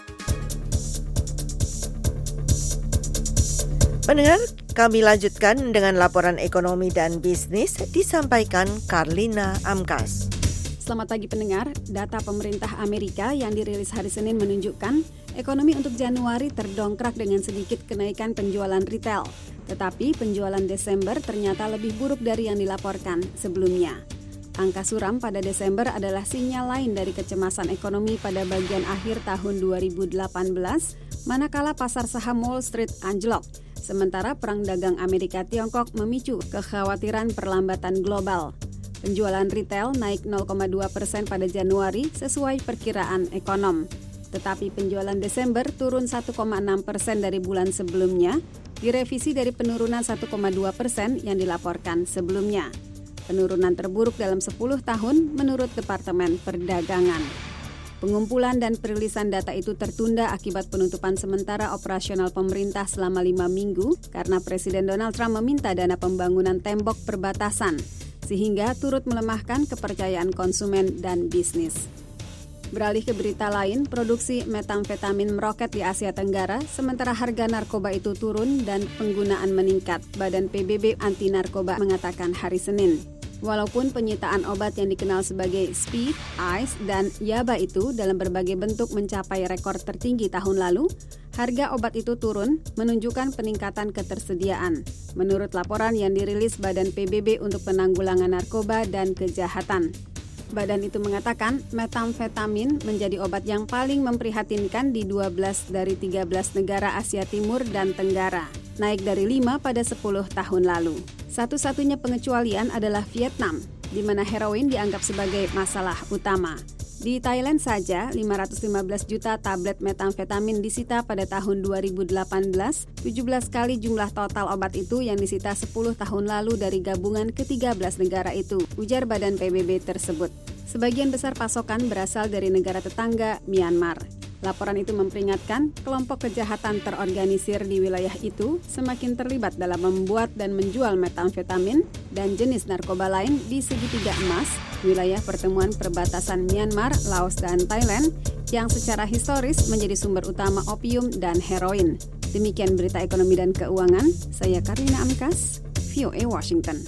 Pendengar, kami lanjutkan dengan laporan ekonomi dan bisnis disampaikan Karlina Amkas. Selamat pagi pendengar, data pemerintah Amerika yang dirilis hari Senin menunjukkan ekonomi untuk Januari terdongkrak dengan sedikit kenaikan penjualan retail. Tetapi penjualan Desember ternyata lebih buruk dari yang dilaporkan sebelumnya. Angka suram pada Desember adalah sinyal lain dari kecemasan ekonomi pada bagian akhir tahun dua ribu delapan belas, manakala pasar saham Wall Street anjlok. Sementara perang dagang Amerika-Tiongkok memicu kekhawatiran perlambatan global. Penjualan retail naik nol koma dua persen pada Januari sesuai perkiraan ekonom. Tetapi penjualan Desember turun satu koma enam persen dari bulan sebelumnya, direvisi dari penurunan satu koma dua persen yang dilaporkan sebelumnya. Penurunan terburuk dalam sepuluh tahun menurut Departemen Perdagangan. Pengumpulan dan perilisan data itu tertunda akibat penutupan sementara operasional pemerintah selama lima minggu karena Presiden Donald Trump meminta dana pembangunan tembok perbatasan, sehingga turut melemahkan kepercayaan konsumen dan bisnis. Beralih ke berita lain, produksi metamfetamin meroket di Asia Tenggara, sementara harga narkoba itu turun dan penggunaan meningkat. Badan P B B Anti Narkoba mengatakan hari Senin. Walaupun penyitaan obat yang dikenal sebagai speed, ice, dan yaba itu dalam berbagai bentuk mencapai rekor tertinggi tahun lalu, harga obat itu turun, menunjukkan peningkatan ketersediaan. Menurut laporan yang dirilis Badan P B B untuk Penanggulangan Narkoba dan Kejahatan. Badan itu mengatakan metamfetamin menjadi obat yang paling memprihatinkan di dua belas dari tiga belas negara Asia Timur dan Tenggara, naik dari lima pada sepuluh tahun lalu. Satu-satunya pengecualian adalah Vietnam, di mana heroin dianggap sebagai masalah utama. Di Thailand saja, lima ratus lima belas juta tablet metamfetamin disita pada tahun dua ribu delapan belas, tujuh belas kali jumlah total obat itu yang disita sepuluh tahun lalu dari gabungan ke tiga belas negara itu, ujar Badan P B B tersebut. Sebagian besar pasokan berasal dari negara tetangga, Myanmar. Laporan itu memperingatkan kelompok kejahatan terorganisir di wilayah itu semakin terlibat dalam membuat dan menjual metamfetamin dan jenis narkoba lain di segitiga emas, wilayah pertemuan perbatasan Myanmar, Laos, dan Thailand yang secara historis menjadi sumber utama opium dan heroin. Demikian berita ekonomi dan keuangan, saya Karlina Amkas, V O A Washington.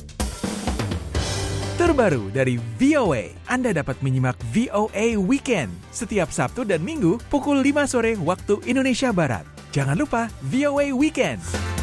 Terbaru dari V O A, Anda dapat menyimak V O A Weekend setiap Sabtu dan Minggu pukul lima sore waktu Indonesia Barat. Jangan lupa V O A Weekend.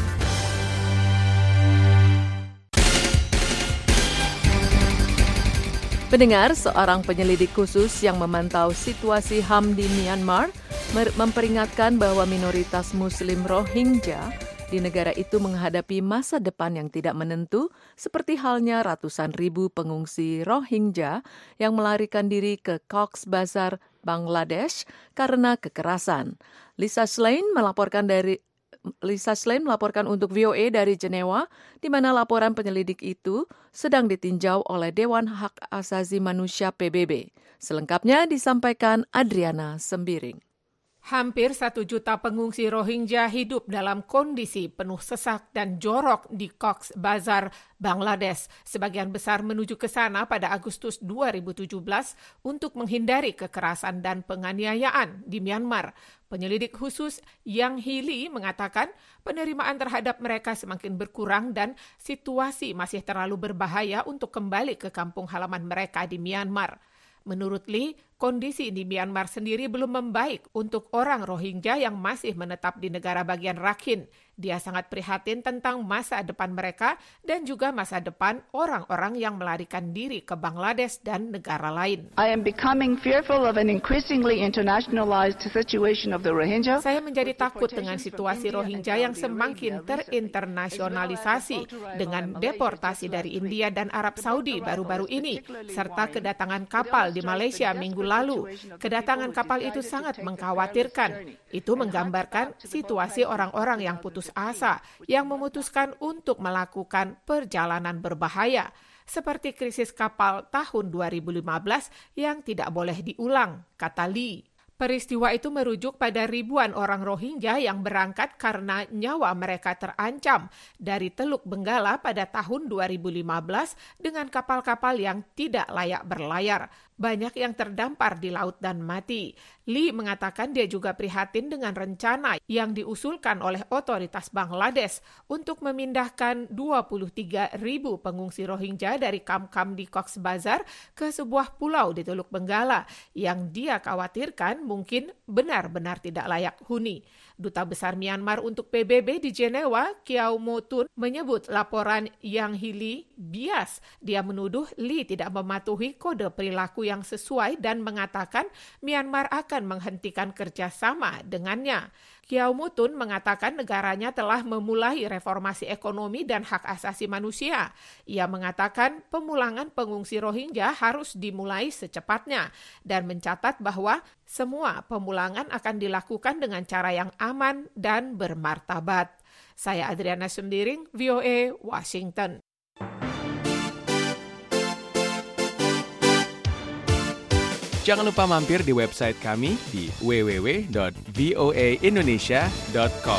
Pendengar, seorang penyelidik khusus yang memantau situasi H A M di Myanmar memperingatkan bahwa minoritas Muslim Rohingya di negara itu menghadapi masa depan yang tidak menentu, seperti halnya ratusan ribu pengungsi Rohingya yang melarikan diri ke Cox's Bazar, Bangladesh karena kekerasan. Lisa Schlein melaporkan dari Lisa Schlein melaporkan untuk V O A dari Jenewa, di mana laporan penyelidik itu sedang ditinjau oleh Dewan Hak Asasi Manusia P B B. Selengkapnya disampaikan Adriana Sembiring. Hampir satu juta pengungsi Rohingya hidup dalam kondisi penuh sesak dan jorok di Cox's Bazar, Bangladesh. Sebagian besar menuju ke sana pada Agustus dua ribu tujuh belas untuk menghindari kekerasan dan penganiayaan di Myanmar. Penyelidik khusus Yang Hili mengatakan penerimaan terhadap mereka semakin berkurang dan situasi masih terlalu berbahaya untuk kembali ke kampung halaman mereka di Myanmar. Menurut Lee, kondisi di Myanmar sendiri belum membaik untuk orang Rohingya yang masih menetap di negara bagian Rakhine. Dia sangat prihatin tentang masa depan mereka dan juga masa depan orang-orang yang melarikan diri ke Bangladesh dan negara lain. I am becoming fearful of an increasingly internationalized situation of the Rohingya. Saya menjadi takut dengan situasi Rohingya yang semakin terinternasionalisasi dengan deportasi dari India dan Arab Saudi baru-baru ini, serta kedatangan kapal di Malaysia minggu lalu. Kedatangan kapal itu sangat mengkhawatirkan. Itu menggambarkan situasi orang-orang yang putus asa yang memutuskan untuk melakukan perjalanan berbahaya, seperti krisis kapal tahun dua ribu lima belas yang tidak boleh diulang, kata Lee. Peristiwa itu merujuk pada ribuan orang Rohingya yang berangkat karena nyawa mereka terancam dari Teluk Benggala pada tahun dua ribu lima belas dengan kapal-kapal yang tidak layak berlayar. Banyak yang terdampar di laut dan mati. Lee mengatakan dia juga prihatin dengan rencana yang diusulkan oleh otoritas Bangladesh untuk memindahkan dua puluh tiga ribu pengungsi Rohingya dari kamp-kamp di Cox's Bazar ke sebuah pulau di Teluk Benggala yang dia khawatirkan mungkin benar-benar tidak layak huni. Duta Besar Myanmar untuk P B B di Jenewa, Kyaw Moe Tun, menyebut laporan Yang Hili bias. Dia menuduh Lee tidak mematuhi kode perilaku yang sesuai dan mengatakan Myanmar akan menghentikan kerjasama dengannya. Kyaw Moe Tun mengatakan negaranya telah memulai reformasi ekonomi dan hak asasi manusia. Ia mengatakan pemulangan pengungsi Rohingya harus dimulai secepatnya dan mencatat bahwa semua pemulangan akan dilakukan dengan cara yang aman dan bermartabat. Saya Adriana Semdiring, V O A, Washington. Jangan lupa mampir di website kami di w w w dot v o a indonesia dot com.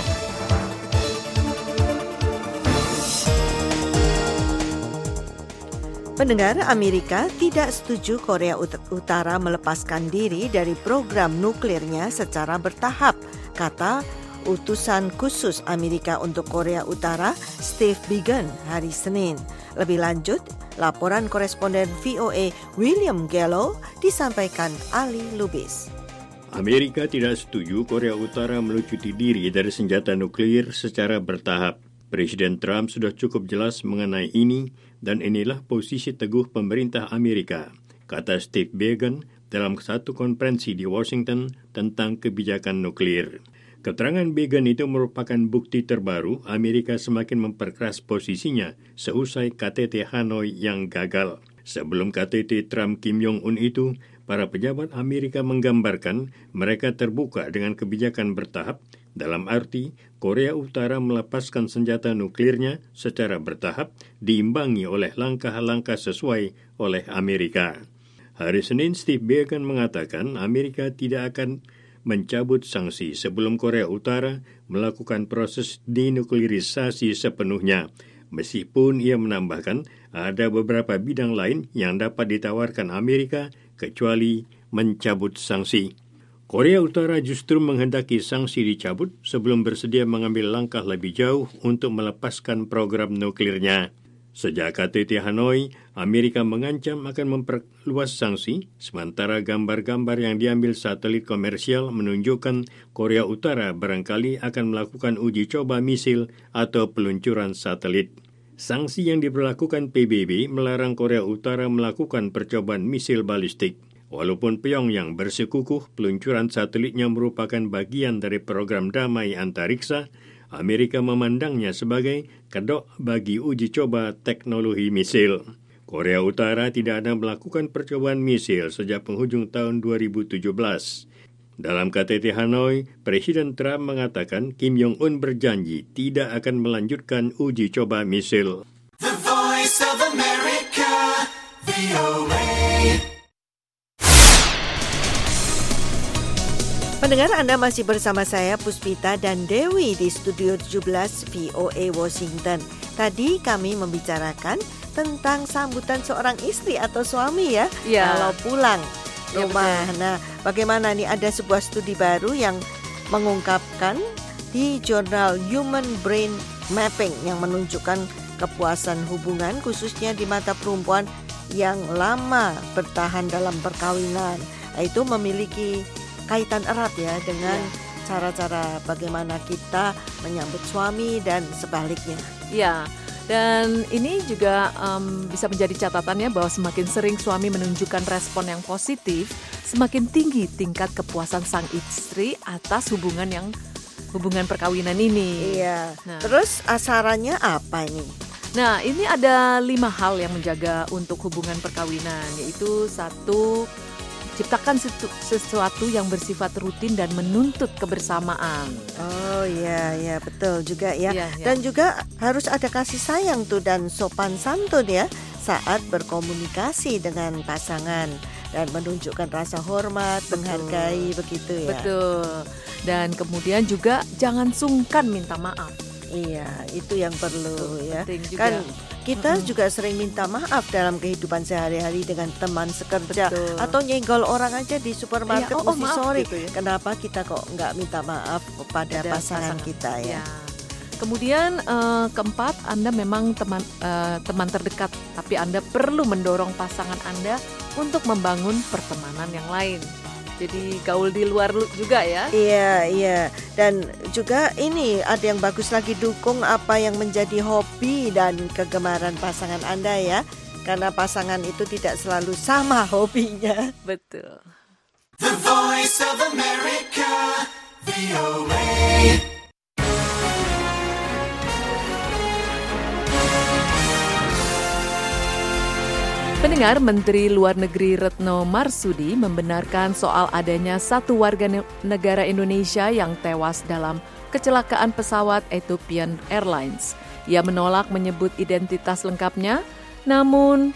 Pendengar, Amerika tidak setuju Korea Utara melepaskan diri dari program nuklirnya secara bertahap, kata utusan khusus Amerika untuk Korea Utara, Steve Biegun, hari Senin. Lebih lanjut, laporan koresponden V O A William Gallo disampaikan Ali Lubis. Amerika tidak setuju Korea Utara melucuti diri dari senjata nuklir secara bertahap. Presiden Trump sudah cukup jelas mengenai ini dan inilah posisi teguh pemerintah Amerika, kata Steve Biegun dalam satu konferensi di Washington tentang kebijakan nuklir. Keterangan Biegun itu merupakan bukti terbaru Amerika semakin memperkeras posisinya seusai K T T Hanoi yang gagal. Sebelum K T T Trump Kim Jong-un itu, para pejabat Amerika menggambarkan mereka terbuka dengan kebijakan bertahap, dalam arti Korea Utara melepaskan senjata nuklirnya secara bertahap diimbangi oleh langkah-langkah sesuai oleh Amerika. Hari Senin, Steve Biegun mengatakan Amerika tidak akan mencabut sanksi sebelum Korea Utara melakukan proses denuklirisasi sepenuhnya. Meskipun ia menambahkan ada beberapa bidang lain yang dapat ditawarkan Amerika kecuali mencabut sanksi. Korea Utara justru menghendaki sanksi dicabut sebelum bersedia mengambil langkah lebih jauh untuk melepaskan program nuklirnya. Sejak K T T Hanoi, Amerika mengancam akan memperluas sanksi, sementara gambar-gambar yang diambil satelit komersial menunjukkan Korea Utara barangkali akan melakukan uji coba misil atau peluncuran satelit. Sanksi yang diberlakukan P B B melarang Korea Utara melakukan percobaan misil balistik. Walaupun Pyongyang bersikukuh peluncuran satelitnya merupakan bagian dari program damai antariksa, Amerika memandangnya sebagai kedok bagi uji coba teknologi misil. Korea Utara tidak ada melakukan percobaan misil sejak penghujung tahun dua ribu tujuh belas. Dalam K T T Hanoi, Presiden Trump mengatakan Kim Jong-un berjanji tidak akan melanjutkan uji coba misil. The Voice of America, V O A. Pendengar, Anda masih bersama saya Puspita dan Dewi di Studio tujuh belas V O A Washington. Tadi kami membicarakan tentang sambutan seorang istri atau suami ya, ya. kalau pulang rumah. Ya, nah, bagaimana nih, ada sebuah studi baru yang mengungkapkan di jurnal Human Brain Mapping yang menunjukkan kepuasan hubungan khususnya di mata perempuan yang lama bertahan dalam perkawinan. Itu memiliki kaitan erat ya dengan ya. cara-cara bagaimana kita menyambut suami dan sebaliknya. Ya, dan ini juga um, bisa menjadi catatannya bahwa semakin sering suami menunjukkan respon yang positif, semakin tinggi tingkat kepuasan sang istri atas hubungan yang hubungan perkawinan ini. Iya. Nah. Terus asarannya apa ini? Nah, ini ada lima hal yang menjaga untuk hubungan perkawinan, yaitu satu, ciptakan sesuatu yang bersifat rutin dan menuntut kebersamaan. Oh iya, ya betul juga ya. Ya, ya. Dan juga harus ada kasih sayang tuh dan sopan santun ya saat berkomunikasi dengan pasangan dan menunjukkan rasa hormat, betul. menghargai begitu ya. Betul. Dan kemudian juga jangan sungkan minta maaf. Iya, itu yang perlu Betul, ya. juga. Kan kita mm-hmm. juga sering minta maaf dalam kehidupan sehari-hari dengan teman sekerja. Betul. Atau nyenggol orang aja di supermarket, iya, oh, mesti oh, sorry. gitu ya. Kenapa kita kok nggak minta maaf kepada Ada pasangan, pasangan kita ya? ya. Kemudian uh, keempat, Anda memang teman uh, teman terdekat, tapi Anda perlu mendorong pasangan Anda untuk membangun pertemanan yang lain. Jadi gaul di luar juga ya. Iya, iya. Dan juga ini ada yang bagus lagi, dukung apa yang menjadi hobi dan kegemaran pasangan Anda ya. Karena pasangan itu tidak selalu sama hobinya. Betul. The Voice of America, V O A. Pendengar, Menteri Luar Negeri Retno Marsudi membenarkan soal adanya satu warga negara Indonesia yang tewas dalam kecelakaan pesawat Ethiopian Airlines. Ia menolak menyebut identitas lengkapnya, namun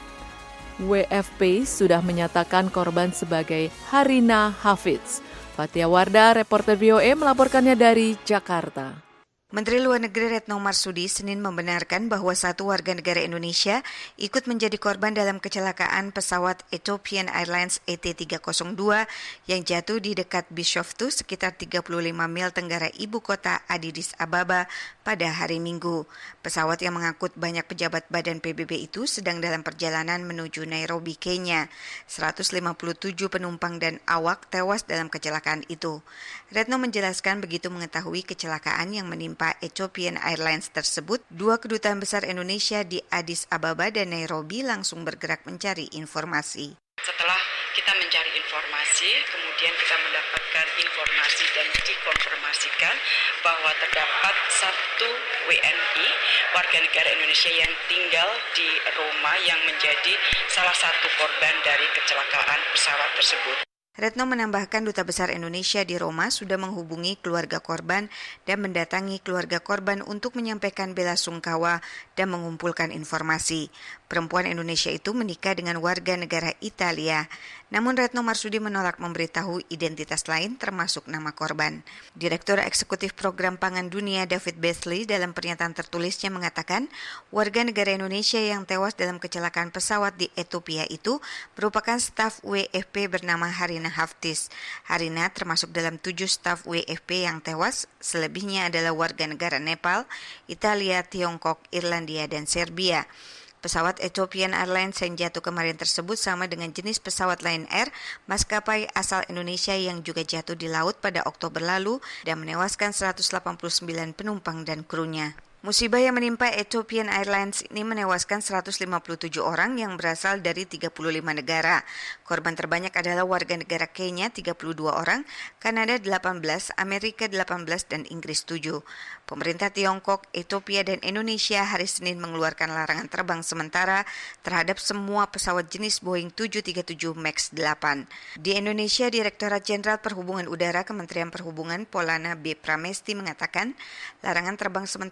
W F P sudah menyatakan korban sebagai Harina Hafidz. Fatia Wardah, reporter V O A, melaporkannya dari Jakarta. Menteri Luar Negeri Retno Marsudi Senin membenarkan bahwa satu warga negara Indonesia ikut menjadi korban dalam kecelakaan pesawat Ethiopian Airlines E T tiga nol dua yang jatuh di dekat Bishoftu sekitar tiga puluh lima mil tenggara ibu kota Addis Ababa pada hari Minggu. Pesawat yang mengangkut banyak pejabat Badan P B B itu sedang dalam perjalanan menuju Nairobi, Kenya. seratus lima puluh tujuh penumpang dan awak tewas dalam kecelakaan itu. Retno menjelaskan begitu mengetahui kecelakaan yang menimpa Ethiopian Airlines tersebut, dua kedutaan besar Indonesia di Addis Ababa dan Nairobi langsung bergerak mencari informasi. Setelah kita mencari informasi, kemudian kita mendapatkan informasi dan dikonfirmasikan bahwa terdapat satu W N I, warga negara Indonesia yang tinggal di Roma yang menjadi salah satu korban dari kecelakaan pesawat tersebut. Retno menambahkan Duta Besar Indonesia di Roma sudah menghubungi keluarga korban dan mendatangi keluarga korban untuk menyampaikan bela sungkawa dan mengumpulkan informasi. Perempuan Indonesia itu menikah dengan warga negara Italia. Namun Retno Marsudi menolak memberitahu identitas lain termasuk nama korban. Direktur Eksekutif Program Pangan Dunia David Beasley dalam pernyataan tertulisnya mengatakan warga negara Indonesia yang tewas dalam kecelakaan pesawat di Ethiopia itu merupakan staf W F P bernama Harina Hafidz. Harina termasuk dalam tujuh staf W F P yang tewas, selebihnya adalah warga negara Nepal, Italia, Tiongkok, Irlandia, dan Serbia. Pesawat Ethiopian Airlines yang jatuh kemarin tersebut sama dengan jenis pesawat Lion Air, maskapai asal Indonesia yang juga jatuh di laut pada Oktober lalu dan menewaskan seratus delapan puluh sembilan penumpang dan krunya. Musibah yang menimpa Ethiopian Airlines ini menewaskan seratus lima puluh tujuh orang yang berasal dari tiga puluh lima negara. Korban terbanyak adalah warga negara Kenya tiga puluh dua orang, Kanada delapan belas, Amerika delapan belas, dan Inggris tujuh. Pemerintah Tiongkok, Ethiopia, dan Indonesia hari Senin mengeluarkan larangan terbang sementara terhadap semua pesawat jenis Boeing tujuh tiga tujuh Max delapan. Di Indonesia, Direktorat Jenderal Perhubungan Udara Kementerian Perhubungan Polana B. Pramesti mengatakan larangan terbang sementara itu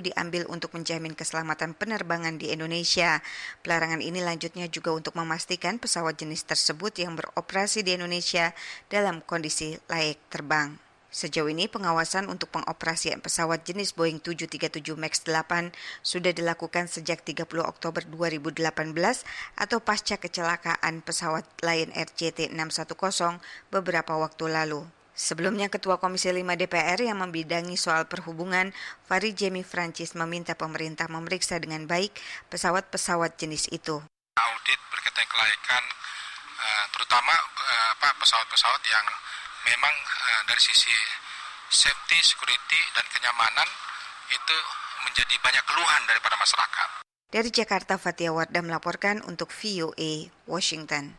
diambil untuk menjamin keselamatan penerbangan di Indonesia. Pelarangan ini lanjutnya juga untuk memastikan pesawat jenis tersebut yang beroperasi di Indonesia dalam kondisi layak terbang. Sejauh ini pengawasan untuk pengoperasian pesawat jenis Boeing tujuh tiga tujuh Max delapan sudah dilakukan sejak tiga puluh Oktober dua ribu delapan belas atau pasca kecelakaan pesawat Lion Air J T enam satu nol beberapa waktu lalu. Sebelumnya Ketua Komisi lima D P R yang membidangi soal perhubungan, Fahri Jemi Francis, meminta pemerintah memeriksa dengan baik pesawat-pesawat jenis itu. Audit berkaitan kelayakan terutama apa pesawat-pesawat yang memang uh, dari sisi safety, security, dan kenyamanan itu menjadi banyak keluhan daripada masyarakat. Dari Jakarta, Fatia Wardah melaporkan untuk V O A Washington.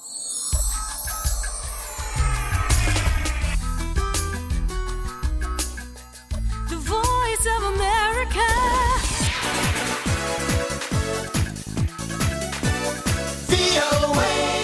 The Voice of America. V O A.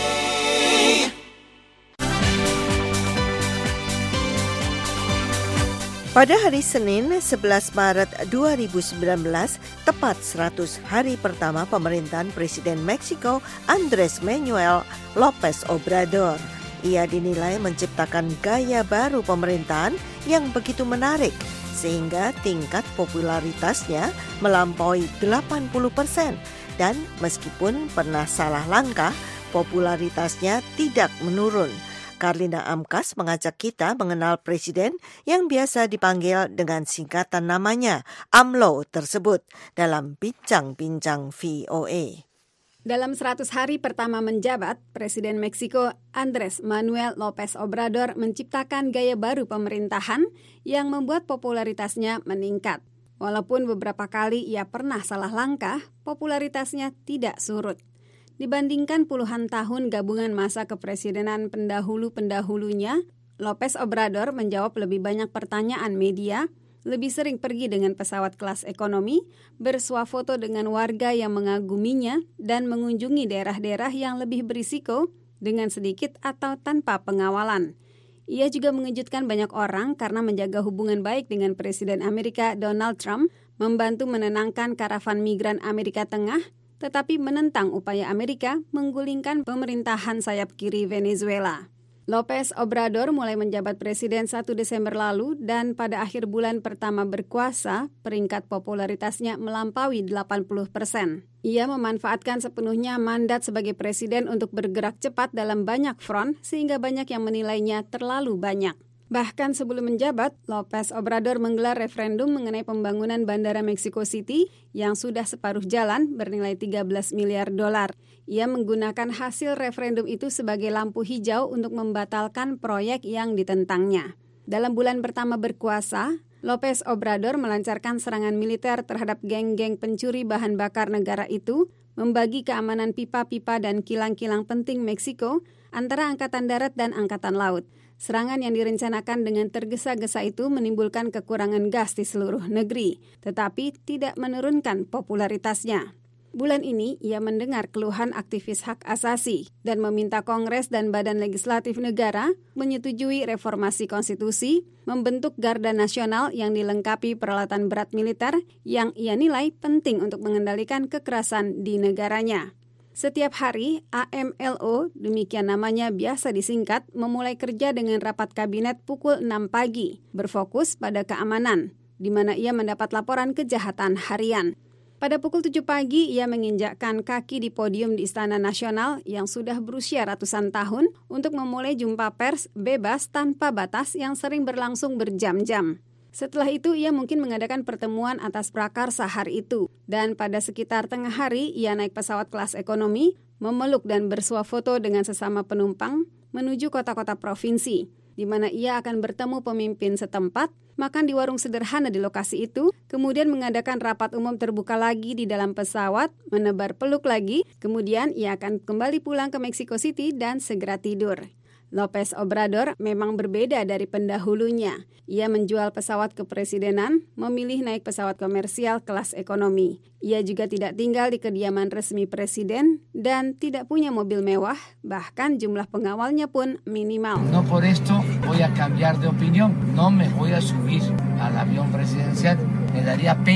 Pada hari Senin, sebelas Maret dua ribu sembilan belas, tepat seratus hari pertama pemerintahan Presiden Meksiko Andrés Manuel López Obrador. Ia dinilai menciptakan gaya baru pemerintahan yang begitu menarik, sehingga tingkat popularitasnya melampaui delapan puluh persen. Dan meskipun pernah salah langkah, popularitasnya tidak menurun. Karlina Amkas mengajak kita mengenal presiden yang biasa dipanggil dengan singkatan namanya, AMLO tersebut, dalam Bincang-Bincang V O A. Dalam seratus hari pertama menjabat, Presiden Meksiko Andrés Manuel López Obrador menciptakan gaya baru pemerintahan yang membuat popularitasnya meningkat. Walaupun beberapa kali ia pernah salah langkah, popularitasnya tidak surut. Dibandingkan puluhan tahun gabungan masa kepresidenan pendahulu-pendahulunya, López Obrador menjawab lebih banyak pertanyaan media, lebih sering pergi dengan pesawat kelas ekonomi, bersuah foto dengan warga yang mengaguminya, dan mengunjungi daerah-daerah yang lebih berisiko dengan sedikit atau tanpa pengawalan. Ia juga mengejutkan banyak orang karena menjaga hubungan baik dengan Presiden Amerika Donald Trump, membantu menenangkan karavan migran Amerika Tengah, tetapi menentang upaya Amerika menggulingkan pemerintahan sayap kiri Venezuela. López Obrador mulai menjabat presiden satu Desember lalu dan pada akhir bulan pertama berkuasa, peringkat popularitasnya melampaui delapan puluh persen. Ia memanfaatkan sepenuhnya mandat sebagai presiden untuk bergerak cepat dalam banyak front sehingga banyak yang menilainya terlalu banyak. Bahkan sebelum menjabat, López Obrador menggelar referendum mengenai pembangunan Bandara Mexico City yang sudah separuh jalan bernilai tiga belas miliar dolar. Ia menggunakan hasil referendum itu sebagai lampu hijau untuk membatalkan proyek yang ditentangnya. Dalam bulan pertama berkuasa, López Obrador melancarkan serangan militer terhadap geng-geng pencuri bahan bakar negara itu, membagi keamanan pipa-pipa dan kilang-kilang penting Meksiko antara Angkatan Darat dan Angkatan Laut. Serangan yang direncanakan dengan tergesa-gesa itu menimbulkan kekurangan gas di seluruh negeri, tetapi tidak menurunkan popularitasnya. Bulan ini, ia mendengar keluhan aktivis hak asasi dan meminta Kongres dan Badan Legislatif Negara menyetujui reformasi konstitusi, membentuk Garda Nasional yang dilengkapi peralatan berat militer yang ia nilai penting untuk mengendalikan kekerasan di negaranya. Setiap hari, A M L O, demikian namanya biasa disingkat, memulai kerja dengan rapat kabinet pukul enam pagi, berfokus pada keamanan, di mana ia mendapat laporan kejahatan harian. Pada pukul tujuh pagi, ia menginjakkan kaki di podium di Istana Nasional yang sudah berusia ratusan tahun untuk memulai jumpa pers bebas tanpa batas yang sering berlangsung berjam-jam. Setelah itu, ia mungkin mengadakan pertemuan atas prakarsa hari itu. Dan pada sekitar tengah hari, ia naik pesawat kelas ekonomi, memeluk dan bersuah foto dengan sesama penumpang, menuju kota-kota provinsi, di mana ia akan bertemu pemimpin setempat, makan di warung sederhana di lokasi itu, kemudian mengadakan rapat umum terbuka lagi di dalam pesawat, menebar peluk lagi, kemudian ia akan kembali pulang ke Mexico City dan segera tidur. López Obrador memang berbeda dari pendahulunya. Ia menjual pesawat kepresidenan, memilih naik pesawat komersial kelas ekonomi. Ia juga tidak tinggal di kediaman resmi presiden dan tidak punya mobil mewah, bahkan jumlah pengawalnya pun minimal. No por esto voy a cambiar de opinión. No me voy a subir al avión presidencial. Me daría pena.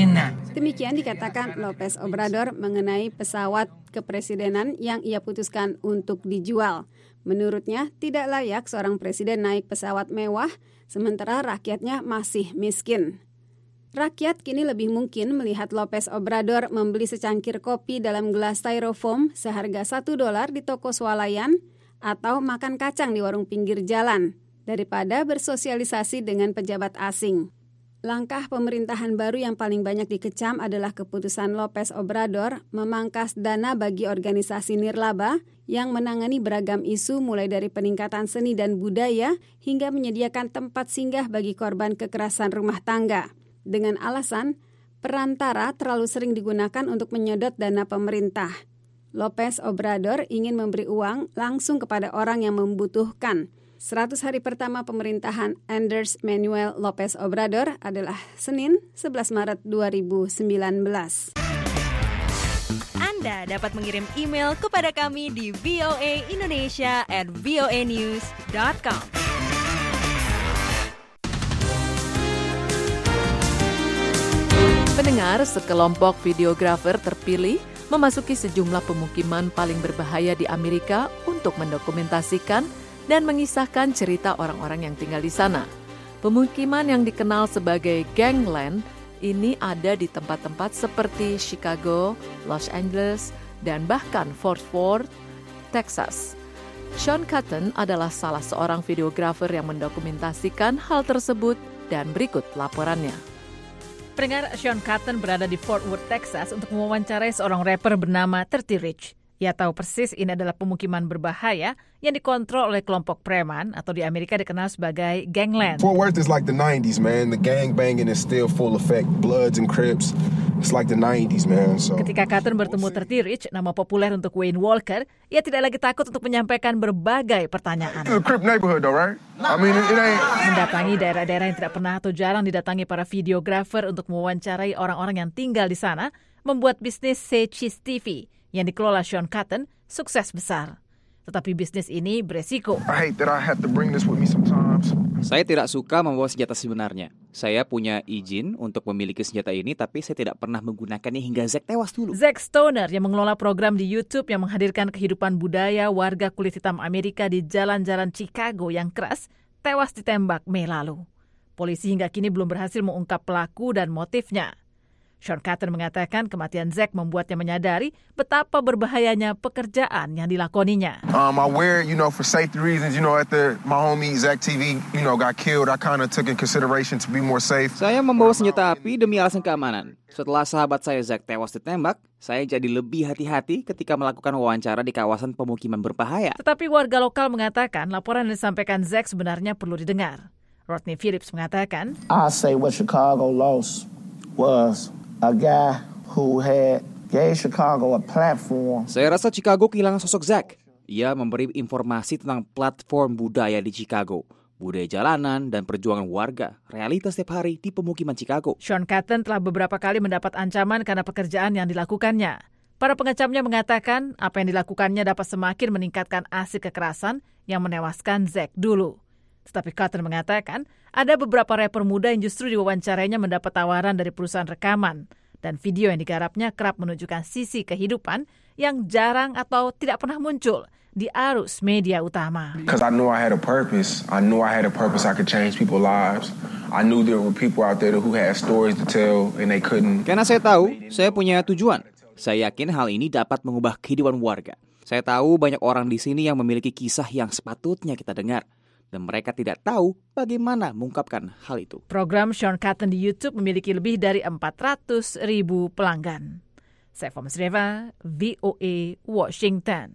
Demikian dikatakan Lopez Obrador mengenai pesawat kepresidenan yang ia putuskan untuk dijual. Menurutnya, tidak layak seorang presiden naik pesawat mewah, sementara rakyatnya masih miskin. Rakyat kini lebih mungkin melihat Lopez Obrador membeli secangkir kopi dalam gelas styrofoam seharga satu dolar di toko swalayan atau makan kacang di warung pinggir jalan, daripada bersosialisasi dengan pejabat asing. Langkah pemerintahan baru yang paling banyak dikecam adalah keputusan Lopez Obrador memangkas dana bagi organisasi nirlaba yang menangani beragam isu mulai dari peningkatan seni dan budaya hingga menyediakan tempat singgah bagi korban kekerasan rumah tangga. Dengan alasan, perantara terlalu sering digunakan untuk menyedot dana pemerintah. Lopez Obrador ingin memberi uang langsung kepada orang yang membutuhkan. seratus hari pertama pemerintahan Andrés Manuel López Obrador adalah Senin, sebelas Maret dua ribu sembilan belas. Anda dapat mengirim email kepada kami di v o a indonesia at v o a news dot com. Pendengar, sekelompok videografer terpilih memasuki sejumlah pemukiman paling berbahaya di Amerika untuk mendokumentasikan dan mengisahkan cerita orang-orang yang tinggal di sana. Pemukiman yang dikenal sebagai gangland ini ada di tempat-tempat seperti Chicago, Los Angeles, dan bahkan Fort Worth, Texas. Sean Cotton adalah salah seorang videografer yang mendokumentasikan hal tersebut dan berikut laporannya. Pendengar, Sean Cotton berada di Fort Worth, Texas untuk mewawancarai seorang rapper bernama Dirty Rich. Ia tahu persis ini adalah pemukiman berbahaya yang dikontrol oleh kelompok preman atau di Amerika dikenal sebagai gangland. Fort Worth is like the nineties, man. The gang banging is still full effect. Bloods and Crips. It's like the nineties, man. So. Ketika Cotton bertemu Dirty Rich, nama populer untuk Wayne Walker, ia tidak lagi takut untuk menyampaikan berbagai pertanyaan. It's a Crip neighborhood though, right? I mean, it ain't... Mendatangi daerah-daerah yang tidak pernah atau jarang didatangi para videografer untuk mewawancarai orang-orang yang tinggal di sana, membuat bisnis Say Cheese T V yang dikelola Sean Cotton sukses besar. Tetapi bisnis ini beresiko. I hate that I have to bring this with me sometimes. Saya tidak suka membawa senjata sebenarnya. Saya punya izin untuk memiliki senjata ini, tapi saya tidak pernah menggunakannya hingga Zack tewas dulu. Zack Stoner yang mengelola program di YouTube yang menghadirkan kehidupan budaya warga kulit hitam Amerika di jalan-jalan Chicago yang keras, tewas ditembak Mei lalu. Polisi hingga kini belum berhasil mengungkap pelaku dan motifnya. Sean Cotton mengatakan kematian Zack membuatnya menyadari betapa berbahayanya pekerjaan yang dilakoninya. Um, I wear, you know, for safety reasons, you know, after my homie Zack T V, you know, got killed, I kind of took in consideration to be more safe. Saya membawa senjata api demi alasan keamanan. Setelah sahabat saya Zack tewas ditembak, saya jadi lebih hati-hati ketika melakukan wawancara di kawasan pemukiman berbahaya. Tetapi warga lokal mengatakan laporan yang disampaikan Zack sebenarnya perlu didengar. Rodney Phillips mengatakan, I say what Chicago lost was a guy who had gave Chicago a platform. Saya rasa Chicago kehilangan sosok Zack. Ia memberi informasi tentang platform budaya di Chicago, budaya jalanan dan perjuangan warga, realitas setiap hari di pemukiman Chicago. Sean Cotton telah beberapa kali mendapat ancaman karena pekerjaan yang dilakukannya. Para pengecamnya mengatakan apa yang dilakukannya dapat semakin meningkatkan aksi kekerasan yang menewaskan Zack dulu. Tetapi Cotton mengatakan ada beberapa rapper muda yang justru diwawancarainya mendapat tawaran dari perusahaan rekaman. Dan video yang digarapnya kerap menunjukkan sisi kehidupan yang jarang atau tidak pernah muncul di arus media utama. Because I knew I had a purpose. I knew I had a purpose I could change people's lives. I knew there were people out there who had stories to tell and they couldn't. Karena saya tahu, saya punya tujuan. Saya yakin hal ini dapat mengubah kehidupan warga. Saya tahu banyak orang di sini yang memiliki kisah yang sepatutnya kita dengar. Dan mereka tidak tahu bagaimana mengungkapkan hal itu. Program Sean Cotton di YouTube memiliki lebih dari empat ratus ribu pelanggan. Saya Fama Sreva, V O A Washington.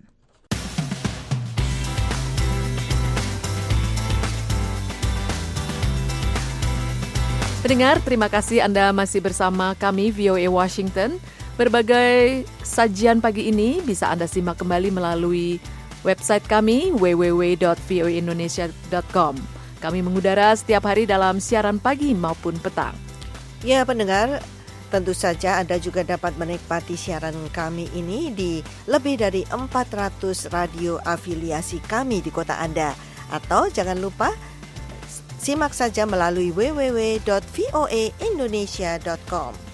Pendengar, terima kasih Anda masih bersama kami V O A Washington. Berbagai sajian pagi ini bisa Anda simak kembali melalui website kami w w w dot v o a indonesia dot com. Kami mengudara setiap hari dalam siaran pagi maupun petang. Ya pendengar, tentu saja Anda juga dapat menikmati siaran kami ini di lebih dari empat ratus radio afiliasi kami di kota Anda. Atau jangan lupa simak saja melalui w w w dot v o a indonesia dot com.